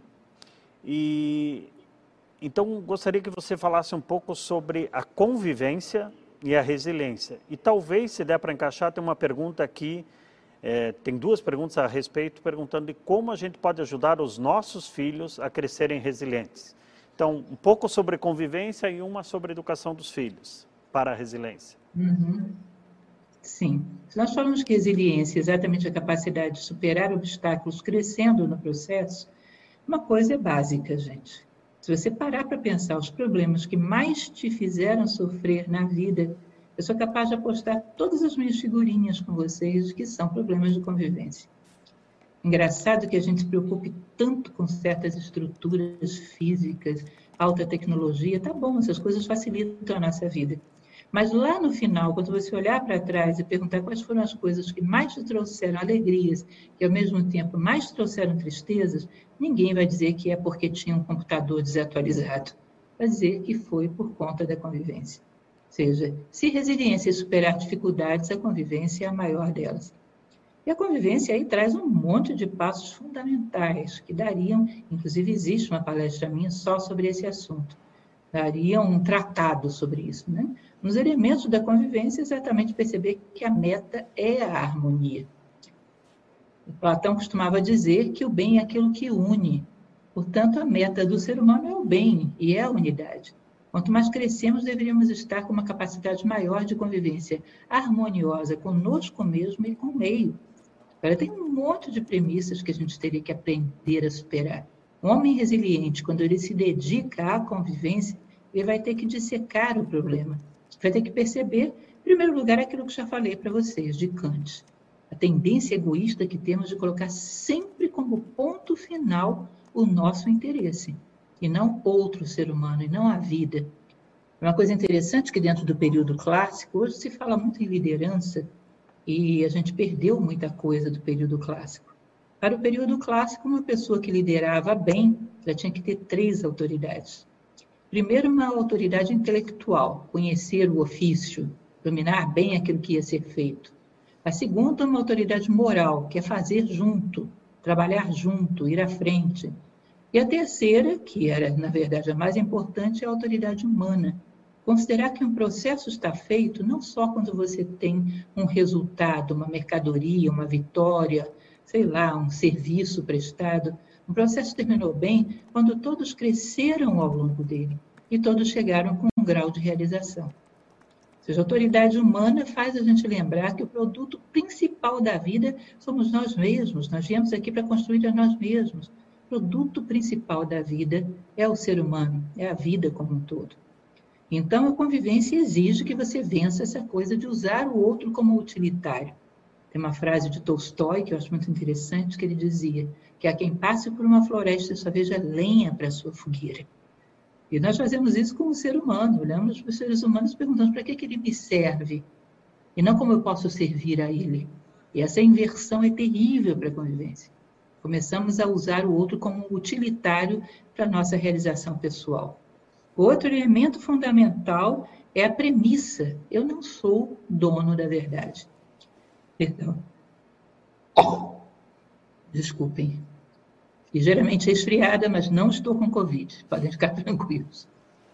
E, então, gostaria que você falasse um pouco sobre a convivência e a resiliência. E talvez, se der para encaixar, tem uma pergunta aqui, é, tem duas perguntas a respeito, perguntando de como a gente pode ajudar os nossos filhos a crescerem resilientes. Então, um pouco sobre convivência e uma sobre educação dos filhos para a resiliência. Uhum. Sim. Se nós falamos que resiliência é exatamente a capacidade de superar obstáculos crescendo no processo, uma coisa é básica, gente. Se você parar para pensar os problemas que mais te fizeram sofrer na vida, eu sou capaz de apostar todas as minhas figurinhas com vocês que são problemas de convivência. Engraçado que a gente se preocupe tanto com certas estruturas físicas, alta tecnologia, tá bom, essas coisas facilitam a nossa vida. Mas lá no final, quando você olhar para trás e perguntar quais foram as coisas que mais te trouxeram alegrias e, ao mesmo tempo, mais te trouxeram tristezas, ninguém vai dizer que é porque tinha um computador desatualizado. Vai dizer que foi por conta da convivência. Ou seja, se resiliência é superar dificuldades, a convivência é a maior delas. E a convivência aí traz um monte de passos fundamentais que dariam, inclusive existe uma palestra minha só sobre esse assunto, daria um tratado sobre isso, né? Nos elementos da convivência, exatamente perceber que a meta é a harmonia. O Platão costumava dizer que o bem é aquilo que une. Portanto, a meta do ser humano é o bem e é a unidade. Quanto mais crescemos, deveríamos estar com uma capacidade maior de convivência harmoniosa conosco mesmo e com o meio. Agora, tem um monte de premissas que a gente teria que aprender a superar. Um homem resiliente, quando ele se dedica à convivência, ele vai ter que dissecar o problema. Vai ter que perceber, em primeiro lugar, aquilo que já falei para vocês, de Kant. A tendência egoísta que temos de colocar sempre como ponto final o nosso interesse, e não outro ser humano, e não a vida. Uma coisa interessante que dentro do período clássico, hoje se fala muito em liderança, e a gente perdeu muita coisa do período clássico. Para o período clássico, uma pessoa que liderava bem, já tinha que ter três autoridades. Primeiro, uma autoridade intelectual, conhecer o ofício, dominar bem aquilo que ia ser feito. A segunda, uma autoridade moral, que é fazer junto, trabalhar junto, ir à frente. E a terceira, que era, na verdade, a mais importante, é a autoridade humana. Considerar que um processo está feito não só quando você tem um resultado, uma mercadoria, uma vitória, sei lá, um serviço prestado. O processo terminou bem quando todos cresceram ao longo dele e todos chegaram com um grau de realização. Ou seja, a autoridade humana faz a gente lembrar que o produto principal da vida somos nós mesmos. Nós viemos aqui para construir a nós mesmos. O produto principal da vida é o ser humano, é a vida como um todo. Então, a convivência exige que você vença essa coisa de usar o outro como utilitário. Tem uma frase de Tolstói que eu acho muito interessante, que ele dizia que há quem passe por uma floresta e só veja lenha para a sua fogueira. E nós fazemos isso como ser humano, olhamos para os seres humanos e perguntamos para que, que ele me serve, e não como eu posso servir a ele. E essa inversão é terrível para a convivência. Começamos a usar o outro como utilitário para a nossa realização pessoal. Outro elemento fundamental é a premissa: eu não sou dono da verdade. Perdão. Desculpem. Ligeiramente resfriada, mas não estou com Covid. Podem ficar tranquilos.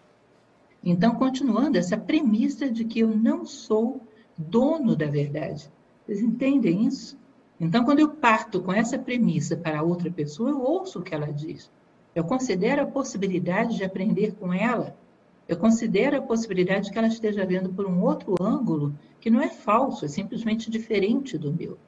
Então, continuando, essa premissa de que eu não sou dono da verdade. Vocês entendem isso? Então, quando eu parto com essa premissa para outra pessoa, eu ouço o que ela diz. Eu considero a possibilidade de aprender com ela. Eu considero a possibilidade de que ela esteja vendo por um outro ângulo que não é falso, é simplesmente diferente do meu.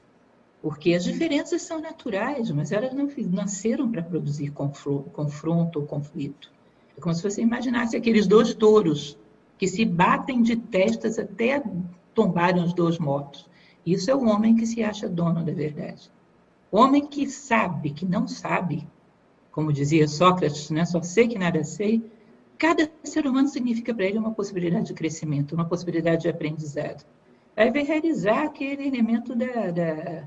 Porque as diferenças são naturais, mas elas não nasceram para produzir confronto ou conflito. É como se você imaginasse aqueles dois touros que se batem de testas até tombarem os dois mortos. Isso é o homem que se acha dono da verdade. O homem que sabe que não sabe, como dizia Sócrates, né? Só sei que nada sei. Cada ser humano significa para ele uma possibilidade de crescimento, uma possibilidade de aprendizado. Aí vai realizar aquele elemento da... da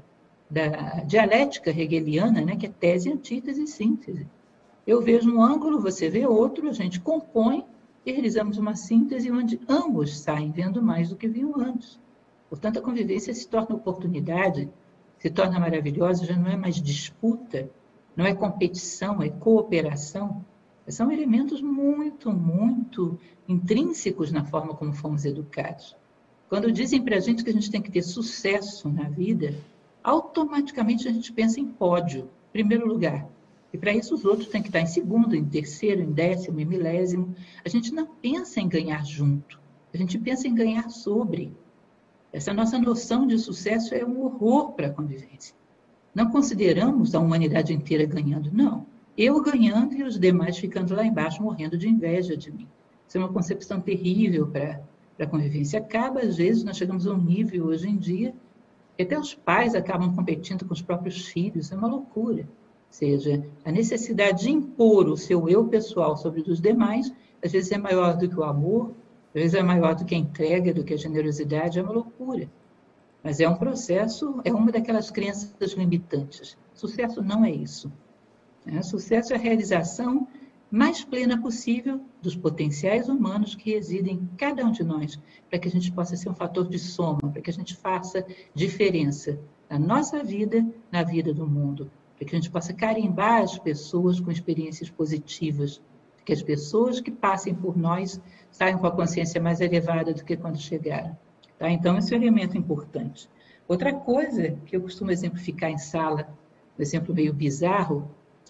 da dialética hegeliana, né, que é tese, antítese e síntese. Eu vejo um ângulo, você vê outro, a gente compõe e realizamos uma síntese onde ambos saem vendo mais do que viam antes. Portanto, a convivência se torna oportunidade, se torna maravilhosa, já não é mais disputa, não é competição, é cooperação. São elementos muito, muito intrínsecos na forma como fomos educados. Quando dizem para a gente que a gente tem que ter sucesso na vida, automaticamente a gente pensa em pódio, em primeiro lugar. E para isso os outros têm que estar em segundo, em terceiro, em décimo, em milésimo. A gente não pensa em ganhar junto, a gente pensa em ganhar sobre. Essa nossa noção de sucesso é um horror para a convivência. Não consideramos a humanidade inteira ganhando, não. Eu ganhando e os demais ficando lá embaixo morrendo de inveja de mim. Isso é uma concepção terrível para a convivência. Acaba, às vezes, nós chegamos a um nível hoje em dia até os pais acabam competindo com os próprios filhos, é uma loucura. Ou seja, a necessidade de impor o seu eu pessoal sobre os demais, às vezes é maior do que o amor, às vezes é maior do que a entrega, do que a generosidade, é uma loucura. Mas é um processo, é uma daquelas crenças limitantes. Sucesso não é isso. É, sucesso é a realização mais plena possível dos potenciais humanos que residem em cada um de nós, para que a gente possa ser um fator de soma, para que a gente faça diferença na nossa vida, na vida do mundo, para que a gente possa carimbar as pessoas com experiências positivas, que as pessoas que passem por nós saiam com a consciência mais elevada do que quando chegaram. Tá? Então, esse é um elemento importante. Outra coisa que eu costumo exemplificar em sala, um exemplo meio bizarro,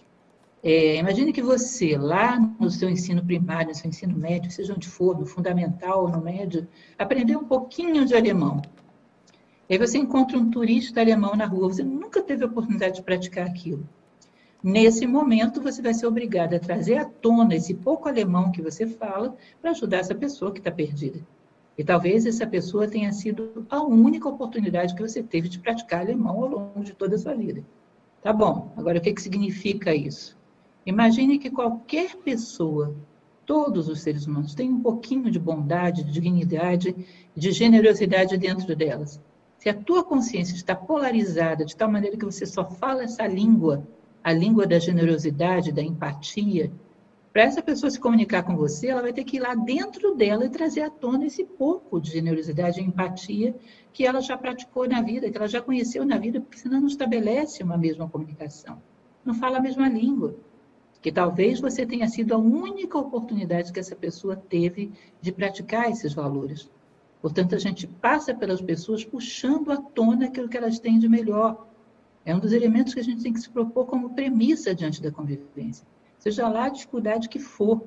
É, imagine que você, lá no seu ensino primário, no seu ensino médio, seja onde for, no fundamental ou no médio, aprendeu um pouquinho de alemão. E aí você encontra um turista alemão na rua, você nunca teve a oportunidade de praticar aquilo. Nesse momento, você vai ser obrigado a trazer à tona esse pouco alemão que você fala para ajudar essa pessoa que está perdida. E talvez essa pessoa tenha sido a única oportunidade que você teve de praticar alemão ao longo de toda a sua vida. Tá bom, agora o que, que significa isso? Imagine que qualquer pessoa, todos os seres humanos, têm um pouquinho de bondade, de dignidade, de generosidade dentro delas. Se a tua consciência está polarizada de tal maneira que você só fala essa língua, a língua da generosidade, da empatia, para essa pessoa se comunicar com você, ela vai ter que ir lá dentro dela e trazer à tona esse pouco de generosidade e empatia que ela já praticou na vida, que ela já conheceu na vida, porque senão não estabelece uma mesma comunicação. Não fala a mesma língua. Que talvez você tenha sido a única oportunidade que essa pessoa teve de praticar esses valores. Portanto, a gente passa pelas pessoas puxando à tona aquilo que elas têm de melhor. É um dos elementos que a gente tem que se propor como premissa diante da convivência. Seja lá a dificuldade que for.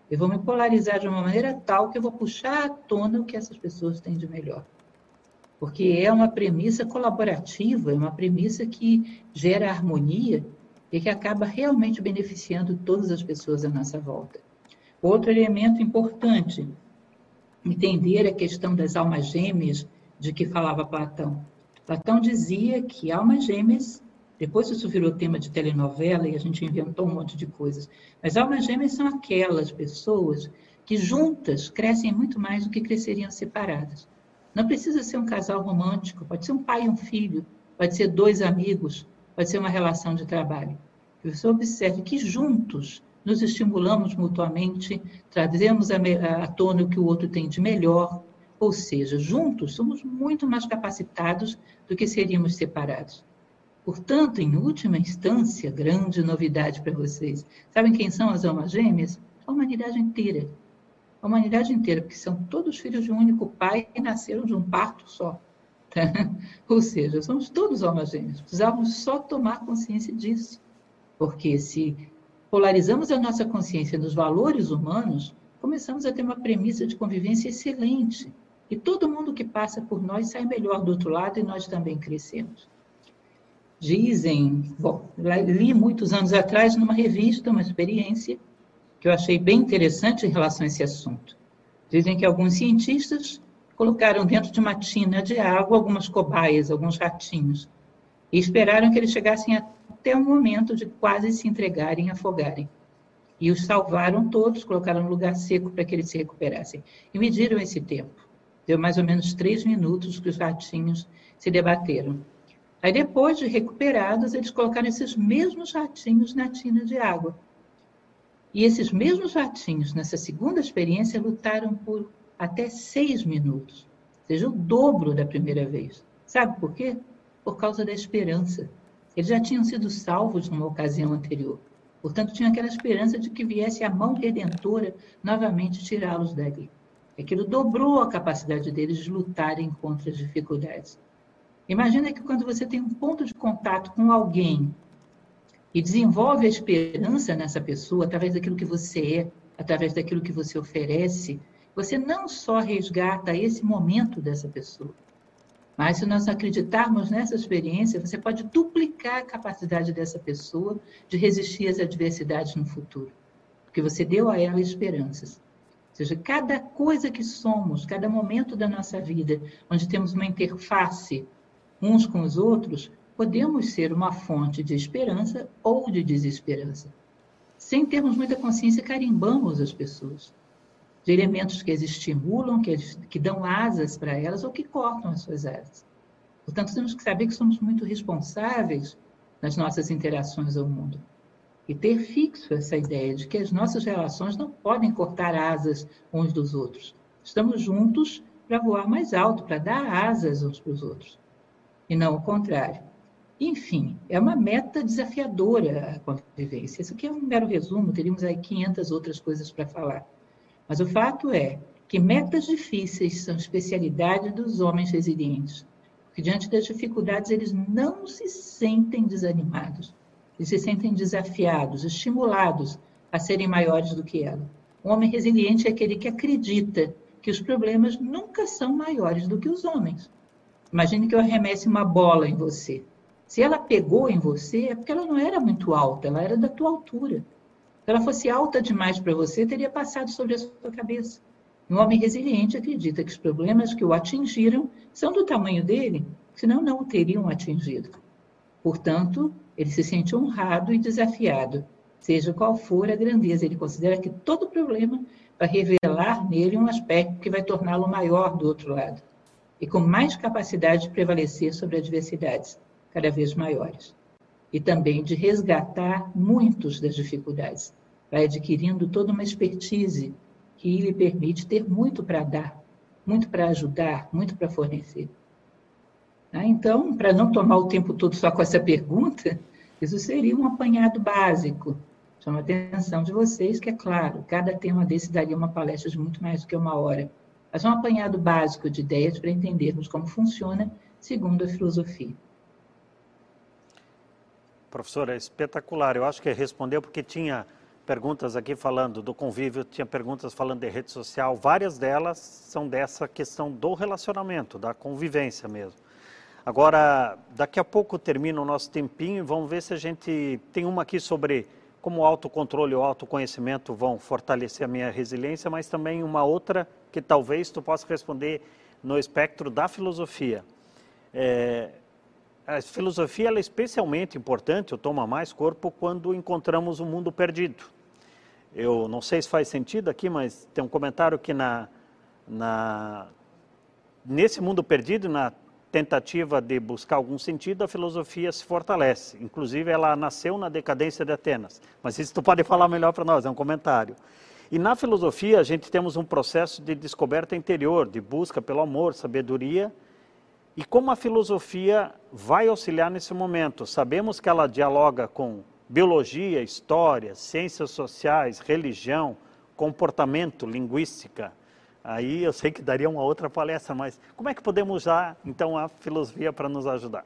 Eu vou me polarizar de uma maneira tal que eu vou puxar à tona o que essas pessoas têm de melhor. Porque é uma premissa colaborativa, é uma premissa que gera harmonia e que acaba realmente beneficiando todas as pessoas à nossa volta. Outro elemento importante, entender a questão das almas gêmeas de que falava Platão. Platão dizia que almas gêmeas, depois isso virou tema de telenovela e a gente inventou um monte de coisas, mas almas gêmeas são aquelas pessoas que juntas crescem muito mais do que cresceriam separadas. Não precisa ser um casal romântico, pode ser um pai e um filho, pode ser dois amigos, pode ser uma relação de trabalho. Que você observe que juntos nos estimulamos mutuamente, trazemos à tona o que o outro tem de melhor, ou seja, juntos somos muito mais capacitados do que seríamos separados. Portanto, em última instância, grande novidade para vocês, sabem quem são as almas gêmeas? A humanidade inteira. A humanidade inteira, porque são todos filhos de um único pai e nasceram de um parto só. Tá? Ou seja, somos todos almas gêmeas. Precisamos só tomar consciência disso. Porque se polarizamos a nossa consciência nos valores humanos, começamos a ter uma premissa de convivência excelente. E todo mundo que passa por nós sai melhor do outro lado e nós também crescemos. Dizem, bom, li muitos anos atrás numa revista, uma experiência, que eu achei bem interessante em relação a esse assunto. Dizem que alguns cientistas colocaram dentro de uma tina de água algumas cobaias, alguns ratinhos, e esperaram que eles chegassem até o momento de quase se entregarem e afogarem. E os salvaram todos, colocaram no lugar seco para que eles se recuperassem. E mediram esse tempo. Deu mais ou menos três minutos que os ratinhos se debateram. Aí, depois de recuperados, eles colocaram esses mesmos ratinhos na tina de água. E esses mesmos ratinhos, nessa segunda experiência, lutaram por até seis minutos. Ou seja, o dobro da primeira vez. Sabe por quê? Por causa da esperança. Eles já tinham sido salvos numa ocasião anterior. Portanto, tinham aquela esperança de que viesse a mão redentora novamente tirá-los dali. Aquilo dobrou a capacidade deles de lutarem contra as dificuldades. Imagina que quando você tem um ponto de contato com alguém e desenvolve a esperança nessa pessoa, através daquilo que você é, através daquilo que você oferece, você não só resgata esse momento dessa pessoa, mas se nós acreditarmos nessa experiência, você pode duplicar a capacidade dessa pessoa de resistir às adversidades no futuro, porque você deu a ela esperanças. Ou seja, cada coisa que somos, cada momento da nossa vida, onde temos uma interface uns com os outros, podemos ser uma fonte de esperança ou de desesperança. Sem termos muita consciência, carimbamos as pessoas de elementos que as estimulam, que, as, que dão asas para elas ou que cortam as suas asas. Portanto, temos que saber que somos muito responsáveis nas nossas interações ao mundo. E ter fixo essa ideia de que as nossas relações não podem cortar asas uns dos outros. Estamos juntos para voar mais alto, para dar asas uns para os outros. E não o contrário. Enfim, é uma meta desafiadora a convivência. Isso aqui é um mero resumo, teríamos aí quinhentas outras coisas para falar. Mas o fato é que metas difíceis são especialidade dos homens resilientes. Porque diante das dificuldades, eles não se sentem desanimados. Eles se sentem desafiados, estimulados a serem maiores do que ela. O homem resiliente é aquele que acredita que os problemas nunca são maiores do que os homens. Imagine que eu arremesse uma bola em você. Se ela pegou em você, é porque ela não era muito alta, ela era da tua altura. Se ela fosse alta demais para você, teria passado sobre a sua cabeça. Um homem resiliente acredita que os problemas que o atingiram são do tamanho dele, senão não o teriam atingido. Portanto, ele se sente honrado e desafiado, seja qual for a grandeza. Ele considera que todo problema vai revelar nele um aspecto que vai torná-lo maior do outro lado, e com mais capacidade de prevalecer sobre adversidades cada vez maiores. E também de resgatar muitos das dificuldades. Vai adquirindo toda uma expertise que lhe permite ter muito para dar, muito para ajudar, muito para fornecer. Então, para não tomar o tempo todo só com essa pergunta, isso seria um apanhado básico. Chama a atenção de vocês que, é claro, cada tema desse daria uma palestra de muito mais do que uma hora. Mas um apanhado básico de ideias para entendermos como funciona segundo a filosofia. Professora, espetacular. Eu acho que respondeu porque tinha perguntas aqui falando do convívio, tinha perguntas falando de rede social, várias delas são dessa questão do relacionamento, da convivência mesmo. Agora, daqui a pouco termina o nosso tempinho e vamos ver se a gente tem uma aqui sobre como o autocontrole e o autoconhecimento vão fortalecer a minha resiliência, mas também uma outra que talvez tu possa responder no espectro da filosofia. É, a filosofia ela é especialmente importante, ou toma mais corpo, quando encontramos um mundo perdido. Eu não sei se faz sentido aqui, mas tem um comentário que na, na, nesse mundo perdido, na tentativa de buscar algum sentido, a filosofia se fortalece. Inclusive, ela nasceu na decadência de Atenas. Mas isso tu pode falar melhor para nós, é um comentário. E na filosofia, a gente temos um processo de descoberta interior, de busca pelo amor, sabedoria. E como a filosofia vai auxiliar nesse momento? Sabemos que ela dialoga com biologia, história, ciências sociais, religião, comportamento, linguística. Aí eu sei que daria uma outra palestra, mas como é que podemos usar, então, a filosofia para nos ajudar?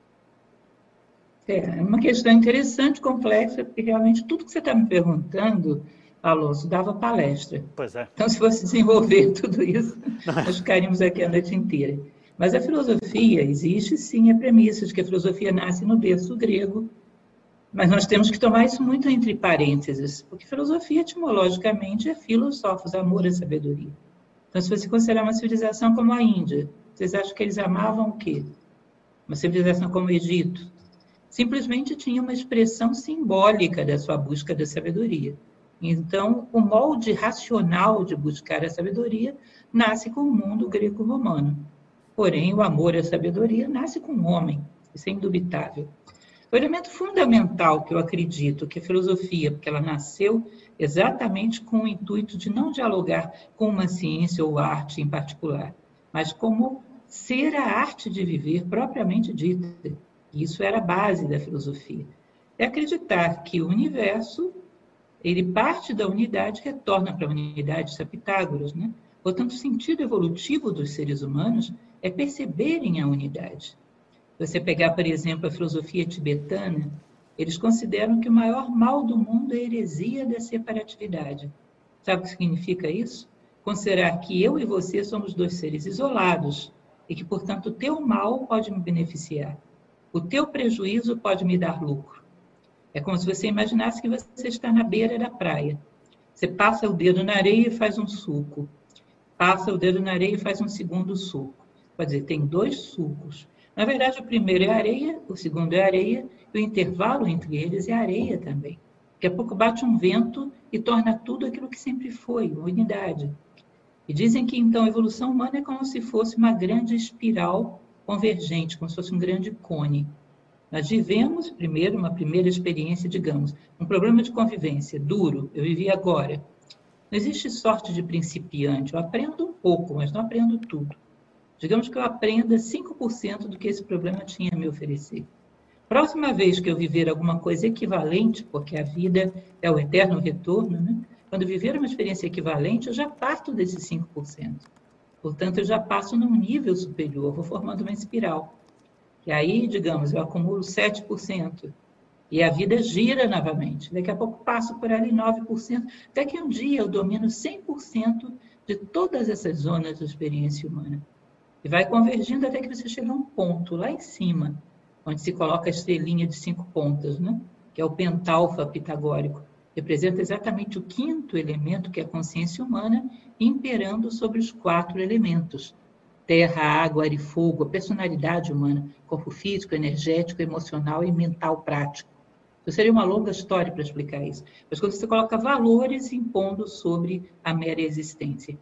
É uma questão interessante, complexa, porque realmente tudo que você está me perguntando, Alonso, dava palestra. Pois é. Então, se fosse desenvolver tudo isso, nós ficaríamos aqui a noite inteira. Mas a filosofia, existe sim a premissa de que a filosofia nasce no berço grego, mas nós temos que tomar isso muito entre parênteses, porque filosofia, etimologicamente, é filosofos, amor e sabedoria. Então, se você considerar uma civilização como a Índia, vocês acham que eles amavam o quê? Uma civilização como o Egito? Simplesmente tinha uma expressão simbólica da sua busca da sabedoria. Então, o molde racional de buscar a sabedoria nasce com o mundo greco-romano. Porém, o amor à sabedoria nasce com o homem, isso é indubitável. O elemento fundamental que eu acredito que a filosofia, porque ela nasceu exatamente com o intuito de não dialogar com uma ciência ou arte em particular, mas como ser a arte de viver propriamente dita. Isso era a base da filosofia. É acreditar que o universo, ele parte da unidade e retorna para a unidade, isso é Pitágoras, né? Portanto, o sentido evolutivo dos seres humanos é perceberem a unidade. Você pegar, por exemplo, a filosofia tibetana, eles consideram que o maior mal do mundo é a heresia da separatividade. Sabe o que significa isso? Considerar que eu e você somos dois seres isolados e que, portanto, o teu mal pode me beneficiar. O teu prejuízo pode me dar lucro. É como se você imaginasse que você está na beira da praia. Você passa o dedo na areia e faz um suco. Passa o dedo na areia e faz um segundo suco. Quer dizer, tem dois sucos. Na verdade, o primeiro é areia, o segundo é areia, e o intervalo entre eles é areia também. Daqui a pouco bate um vento e torna tudo aquilo que sempre foi, uma unidade. E dizem que, então, a evolução humana é como se fosse uma grande espiral convergente, como se fosse um grande cone. Nós vivemos, primeiro, uma primeira experiência, digamos, um problema de convivência duro, eu vivi agora. Não existe sorte de principiante, eu aprendo um pouco, mas não aprendo tudo. Digamos que eu aprenda cinco por cento do que esse problema tinha a me oferecer. Próxima vez que eu viver alguma coisa equivalente, porque a vida é o eterno retorno, né? Quando eu viver uma experiência equivalente, eu já parto desses cinco por cento. Portanto, eu já passo num nível superior, vou formando uma espiral. E aí, digamos, eu acumulo sete por cento. E a vida gira novamente. Daqui a pouco passo por ali nove por cento. Até que um dia eu domino cem por cento de todas essas zonas da experiência humana. E vai convergindo até que você chega a um ponto lá em cima, onde se coloca a estrelinha de cinco pontas, né? Que é o pentalfa pitagórico. Representa exatamente o quinto elemento, que é a consciência humana, imperando sobre os quatro elementos. Terra, água, ar e fogo, a personalidade humana, corpo físico, energético, emocional e mental prático. Então, seria uma longa história para explicar isso. Mas quando você coloca valores impondo sobre a mera existência.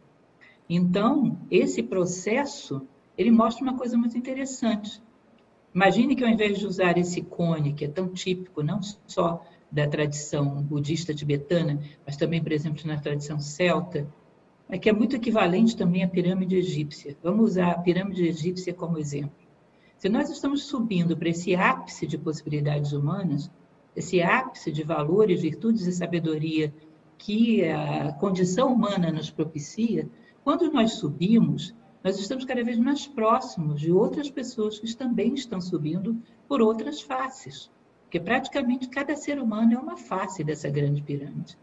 Então, esse processo, ele mostra uma coisa muito interessante. Imagine que ao invés de usar esse cone, que é tão típico, não só da tradição budista tibetana, mas também, por exemplo, na tradição celta, é que é muito equivalente também à pirâmide egípcia. Vamos usar a pirâmide egípcia como exemplo. Se nós estamos subindo para esse ápice de possibilidades humanas, esse ápice de valores, virtudes e sabedoria que a condição humana nos propicia, quando nós subimos, nós estamos cada vez mais próximos de outras pessoas que também estão subindo por outras faces. Porque praticamente cada ser humano é uma face dessa grande pirâmide.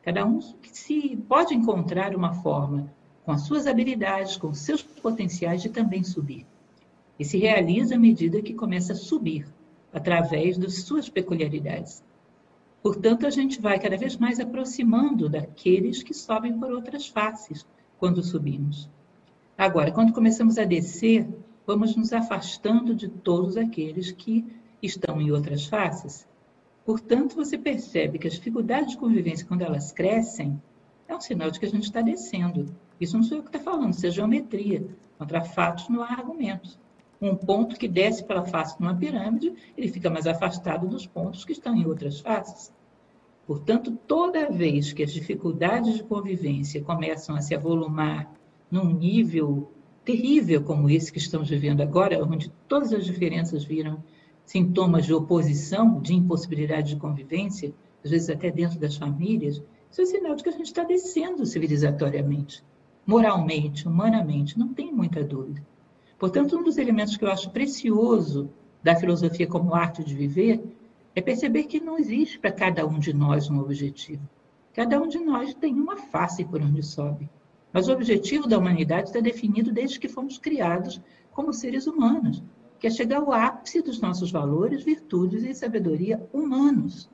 Cada um que se pode encontrar uma forma, com as suas habilidades, com os seus potenciais, de também subir. E se realiza à medida que começa a subir, através das suas peculiaridades. Portanto, a gente vai cada vez mais aproximando daqueles que sobem por outras faces quando subimos. Agora, quando começamos a descer, vamos nos afastando de todos aqueles que estão em outras faces. Portanto, você percebe que as dificuldades de convivência, quando elas crescem, é um sinal de que a gente está descendo. Isso não sou eu que estou falando, isso é geometria. Contra fatos não há argumentos. Um ponto que desce pela face de uma pirâmide, ele fica mais afastado dos pontos que estão em outras faces. Portanto, toda vez que as dificuldades de convivência começam a se avolumar num nível terrível como esse que estamos vivendo agora, onde todas as diferenças viram sintomas de oposição, de impossibilidade de convivência, às vezes até dentro das famílias, isso é sinal de que a gente está descendo civilizatoriamente, moralmente, humanamente, não tem muita dúvida. Portanto, um dos elementos que eu acho precioso da filosofia como arte de viver é perceber que não existe para cada um de nós um objetivo. Cada um de nós tem uma face por onde sobe. Mas o objetivo da humanidade está definido desde que fomos criados como seres humanos, que é chegar ao ápice dos nossos valores, virtudes e sabedoria humanos.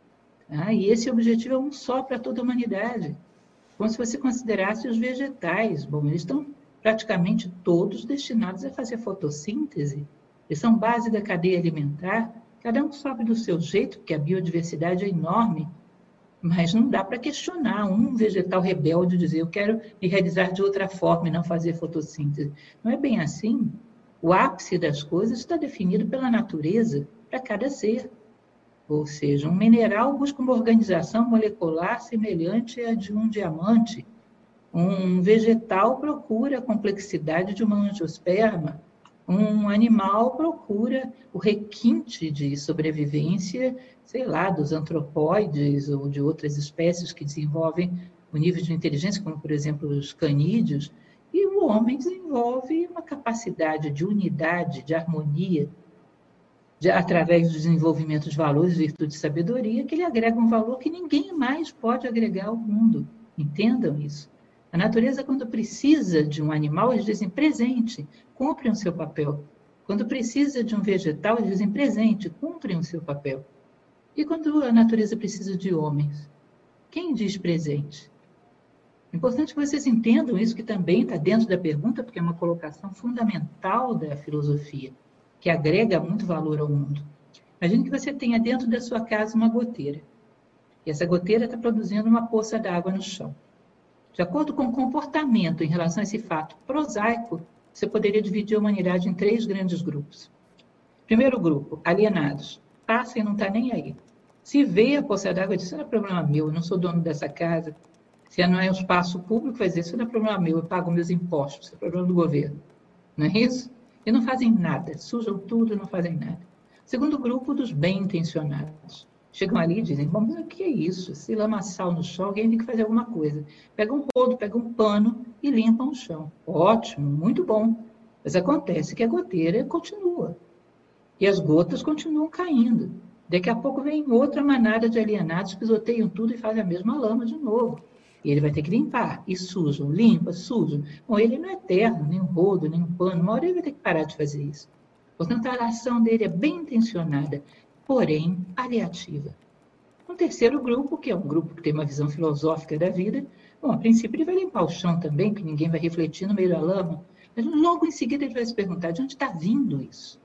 Ah, e esse objetivo é um só para toda a humanidade. Como se você considerasse os vegetais. Bom, eles estão praticamente todos destinados a fazer fotossíntese. Eles são base da cadeia alimentar. Cada um sobe do seu jeito, porque a biodiversidade é enorme. Mas não dá para questionar um vegetal rebelde dizer eu quero me realizar de outra forma e não fazer fotossíntese. Não é bem assim. O ápice das coisas está definido pela natureza para cada ser. Ou seja, um mineral busca uma organização molecular semelhante à de um diamante. Um vegetal procura a complexidade de uma angiosperma. Um animal procura o requinte de sobrevivência, sei lá, dos antropóides ou de outras espécies que desenvolvem o nível de inteligência, como, por exemplo, os canídeos. E o homem desenvolve uma capacidade de unidade, de harmonia, de, através do desenvolvimento de valores, virtude e sabedoria, que ele agrega um valor que ninguém mais pode agregar ao mundo. Entendam isso. A natureza, quando precisa de um animal, eles dizem presente, cumprem o seu papel. Quando precisa de um vegetal, eles dizem presente, cumprem o seu papel. E quando a natureza precisa de homens, quem diz presente? É importante que vocês entendam isso, que também está dentro da pergunta, porque é uma colocação fundamental da filosofia, que agrega muito valor ao mundo. Imagine que você tenha dentro da sua casa uma goteira. E essa goteira está produzindo uma poça d'água no chão. De acordo com o comportamento em relação a esse fato prosaico, você poderia dividir a humanidade em três grandes grupos. Primeiro grupo, alienados. Passa e não está nem aí. Se vê a poça d'água, diz, isso não é problema meu, eu não sou dono dessa casa. Se não é um espaço público, vai dizer, isso não é problema meu, eu pago meus impostos, isso é problema do governo. Não é isso? E não fazem nada, sujam tudo e não fazem nada. Segundo grupo, dos bem-intencionados. Chegam ali e dizem, bom, mas o que é isso? Se lamaçal no chão, alguém tem que fazer alguma coisa. Pega um rodo, pega um pano e limpam o chão. Ótimo, muito bom. Mas acontece que a goteira continua. E as gotas continuam caindo. Daqui a pouco vem outra manada de alienados, pisoteiam tudo e fazem a mesma lama de novo. E ele vai ter que limpar. E sujam, limpa, sujam. Bom, ele não é eterno, nem um rodo, nem um pano. Uma hora ele vai ter que parar de fazer isso. Portanto, a ação dele é bem intencionada, porém paliativa. Um terceiro grupo, que é um grupo que tem uma visão filosófica da vida, bom, a princípio ele vai limpar o chão também, que ninguém vai refletir no meio da lama, mas logo em seguida ele vai se perguntar, de onde está vindo isso?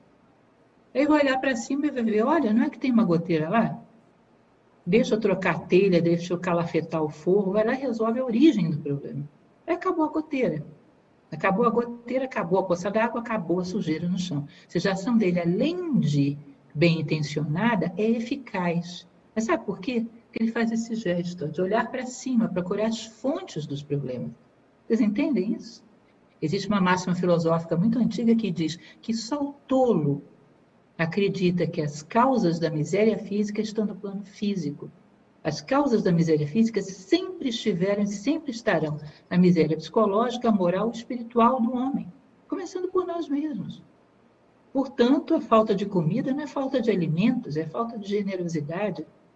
Aí vai olhar para cima e vai ver, olha, não é que tem uma goteira lá? Deixa eu trocar a telha, deixa eu calafetar o forro, vai lá e resolve a origem do problema. Aí acabou a goteira. Acabou a goteira, acabou a poça d'água, acabou a sujeira no chão. Ou seja, a ação dele, além de bem intencionada, é eficaz. Mas sabe por quê? Porque ele faz esse gesto de olhar para cima, procurar as fontes dos problemas. Vocês entendem isso? Existe uma máxima filosófica muito antiga que diz que só o tolo acredita que as causas da miséria física estão no plano físico. As causas da miséria física sempre estiveram e sempre estarão na miséria psicológica, moral e espiritual do homem, começando por nós mesmos. Portanto, a falta de comida não é falta de alimentos, é falta de generosidade.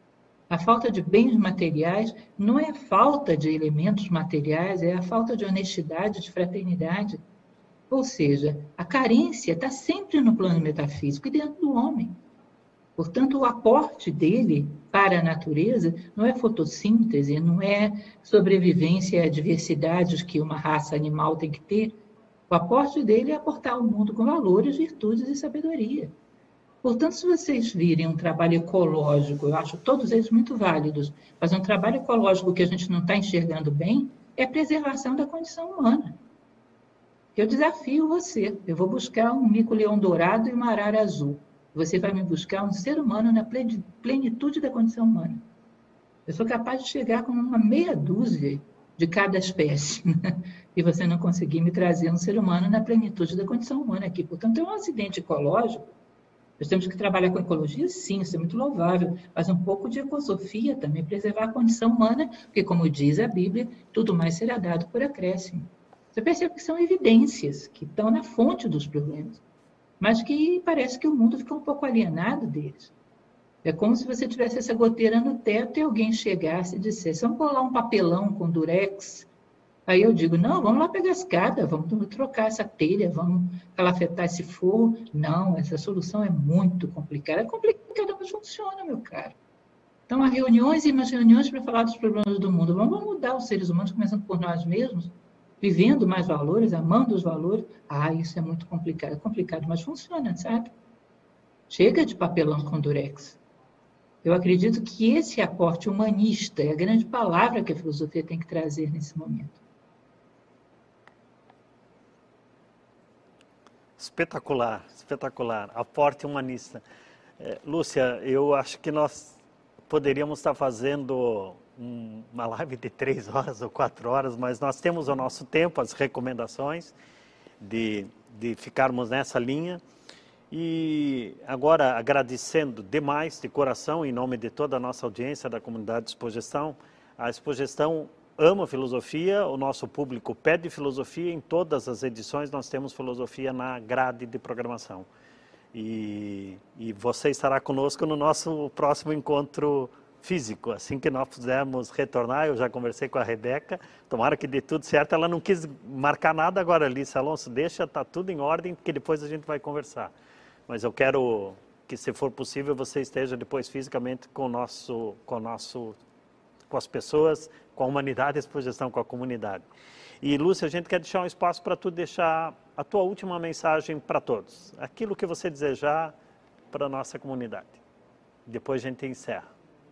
A falta de bens materiais não é a falta de elementos materiais, é a falta de honestidade, de fraternidade. Ou seja, a carência está sempre no plano metafísico e dentro do homem. Portanto, o aporte dele para a natureza não é fotossíntese, não é sobrevivência a diversidades que uma raça animal tem que ter. O aporte dele é aportar ao mundo com valores, virtudes e sabedoria. Portanto, se vocês virem um trabalho ecológico, eu acho todos eles muito válidos, mas um trabalho ecológico que a gente não está enxergando bem é a preservação da condição humana. Eu desafio você, eu vou buscar um mico-leão dourado e uma arara azul. Você vai me buscar um ser humano na plenitude da condição humana. Eu sou capaz de chegar com uma meia dúzia de cada espécie, né? E você não conseguir me trazer um ser humano na plenitude da condição humana aqui. Portanto, é um acidente ecológico. Nós temos que trabalhar com ecologia, sim, isso é muito louvável, mas um pouco de ecosofia também, preservar a condição humana, porque, como diz a Bíblia, tudo mais será dado por acréscimo. Você percebe que são evidências que estão na fonte dos problemas, mas que parece que o mundo fica um pouco alienado deles. É como se você tivesse essa goteira no teto e alguém chegasse e dissesse, vamos colar um papelão com durex. Aí eu digo, não, vamos lá pegar a escada, vamos trocar essa telha, vamos calafetar esse forro. Não, essa solução é muito complicada. É complicada, mas funciona, meu caro. Então, há reuniões e mais reuniões para falar dos problemas do mundo. Vamos mudar os seres humanos, começando por nós mesmos, vivendo mais valores, amando os valores. Ah, isso é muito complicado. É complicado, mas funciona, sabe? Chega de papelão com durex. Eu acredito que esse aporte humanista é a grande palavra que a filosofia tem que trazer nesse momento. Espetacular, espetacular. Aporte humanista. É, Lúcia, eu acho que nós poderíamos estar fazendo um, uma live de três horas ou quatro horas, mas nós temos o nosso tempo, as recomendações de, de ficarmos nessa linha. E agora, agradecendo demais, de coração, em nome de toda a nossa audiência da comunidade Expogestão, a Expogestão ama filosofia, o nosso público pede filosofia, em todas as edições nós temos filosofia na grade de programação. E, e você estará conosco no nosso próximo encontro físico, assim que nós pudermos retornar. Eu já conversei com a Rebeca, tomara que dê tudo certo, ela não quis marcar nada agora, Alice Alonso, deixa, está tudo em ordem, porque depois a gente vai conversar. Mas eu quero que, se for possível, você esteja depois fisicamente com o nosso, com o nosso, com as pessoas, com a humanidade, a Expogestão, com a comunidade. E, Lúcia, a gente quer deixar um espaço para tu deixar a tua última mensagem para todos. Aquilo que você desejar para a nossa comunidade. Depois a gente encerra.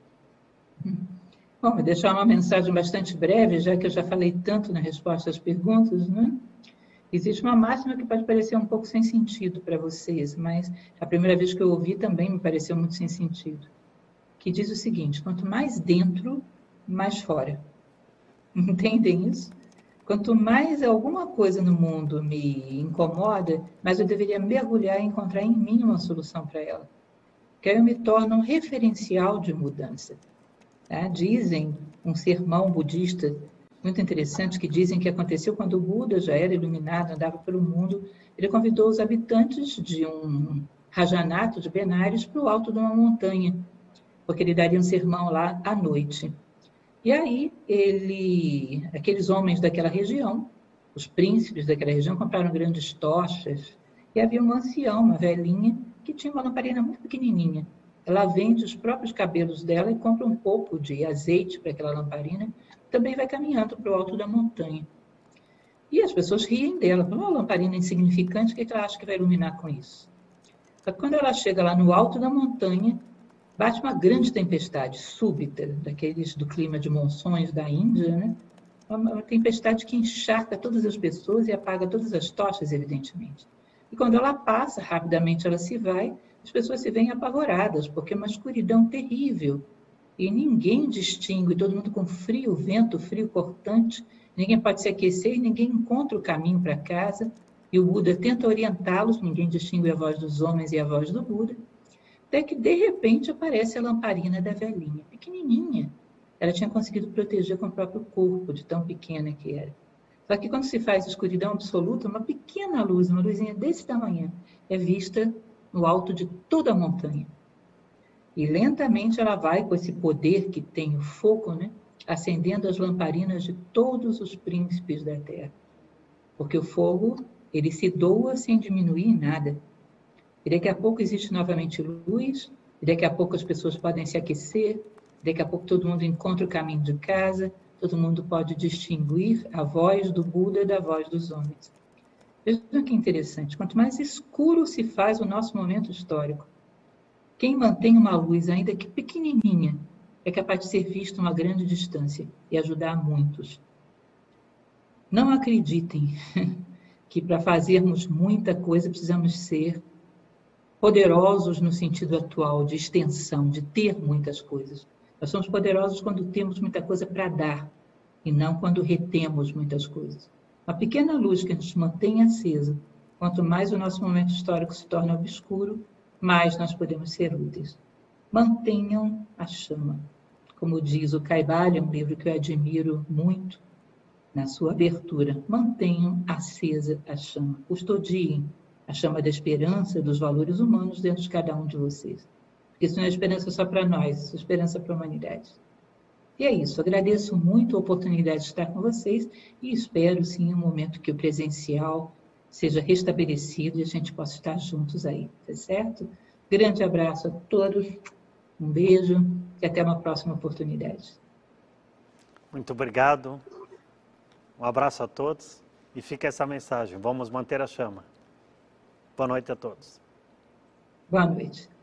Bom, vou deixar uma mensagem bastante breve, já que eu já falei tanto na resposta às perguntas, né? Existe uma máxima que pode parecer um pouco sem sentido para vocês, mas a primeira vez que eu ouvi também me pareceu muito sem sentido. Que diz o seguinte, quanto mais dentro, mais fora. Entendem isso? Quanto mais alguma coisa no mundo me incomoda, mais eu deveria mergulhar e encontrar em mim uma solução para ela. Que aí eu me torno um referencial de mudança. Tá? Dizem, um sermão budista muito interessante, que dizem que aconteceu quando o Buda já era iluminado, andava pelo mundo, ele convidou os habitantes de um rajanato de Benares para o alto de uma montanha, porque ele daria um sermão lá à noite. E aí, ele, aqueles homens daquela região, os príncipes daquela região, compraram grandes tochas, e havia um ancião, uma velhinha, que tinha uma lamparina muito pequenininha. Ela vende os próprios cabelos dela e compra um pouco de azeite para aquela lamparina, também vai caminhando para o alto da montanha. E as pessoas riem dela, falam, oh, lamparina insignificante, o que ela acha que vai iluminar com isso? Só que quando ela chega lá no alto da montanha, bate uma grande tempestade súbita, daqueles do clima de monções da Índia, né? Uma tempestade que encharca todas as pessoas e apaga todas as tochas, evidentemente. E quando ela passa, rapidamente ela se vai, as pessoas se veem apavoradas, porque é uma escuridão terrível. E ninguém distingue, todo mundo com frio, vento, frio cortante, ninguém pode se aquecer e ninguém encontra o caminho para casa. E o Buda tenta orientá-los, ninguém distingue a voz dos homens e a voz do Buda. Até que, de repente, aparece a lamparina da velhinha, pequenininha. Ela tinha conseguido proteger com o próprio corpo, de tão pequena que era. Só que quando se faz escuridão absoluta, uma pequena luz, uma luzinha desse tamanho, é vista no alto de toda a montanha. E lentamente ela vai, com esse poder que tem o fogo, né, acendendo as lamparinas de todos os príncipes da terra. Porque o fogo, ele se doa sem diminuir em nada. E daqui a pouco existe novamente luz, e daqui a pouco as pessoas podem se aquecer, daqui a pouco todo mundo encontra o caminho de casa, todo mundo pode distinguir a voz do Buda da voz dos homens. Veja que interessante, quanto mais escuro se faz o nosso momento histórico, quem mantém uma luz, ainda que pequenininha, é capaz de ser visto a uma grande distância e ajudar muitos. Não acreditem que para fazermos muita coisa precisamos ser poderosos no sentido atual, de extensão, de ter muitas coisas. Nós somos poderosos quando temos muita coisa para dar, e não quando retemos muitas coisas. Uma pequena luz que nos mantém acesa, quanto mais o nosso momento histórico se torna obscuro, mais nós podemos ser úteis. Mantenham a chama. Como diz o Caibalion, um livro que eu admiro muito, na sua abertura, mantenham acesa a chama. Custodiem a chama da esperança, dos valores humanos dentro de cada um de vocês. Porque isso não é esperança só para nós, isso é esperança para a humanidade. E é isso, agradeço muito a oportunidade de estar com vocês e espero, sim, um momento que o presencial seja restabelecido e a gente possa estar juntos aí, tá certo? Grande abraço a todos, um beijo e até uma próxima oportunidade. Muito obrigado, um abraço a todos e fica essa mensagem, vamos manter a chama. Boa noite a todos. Boa noite.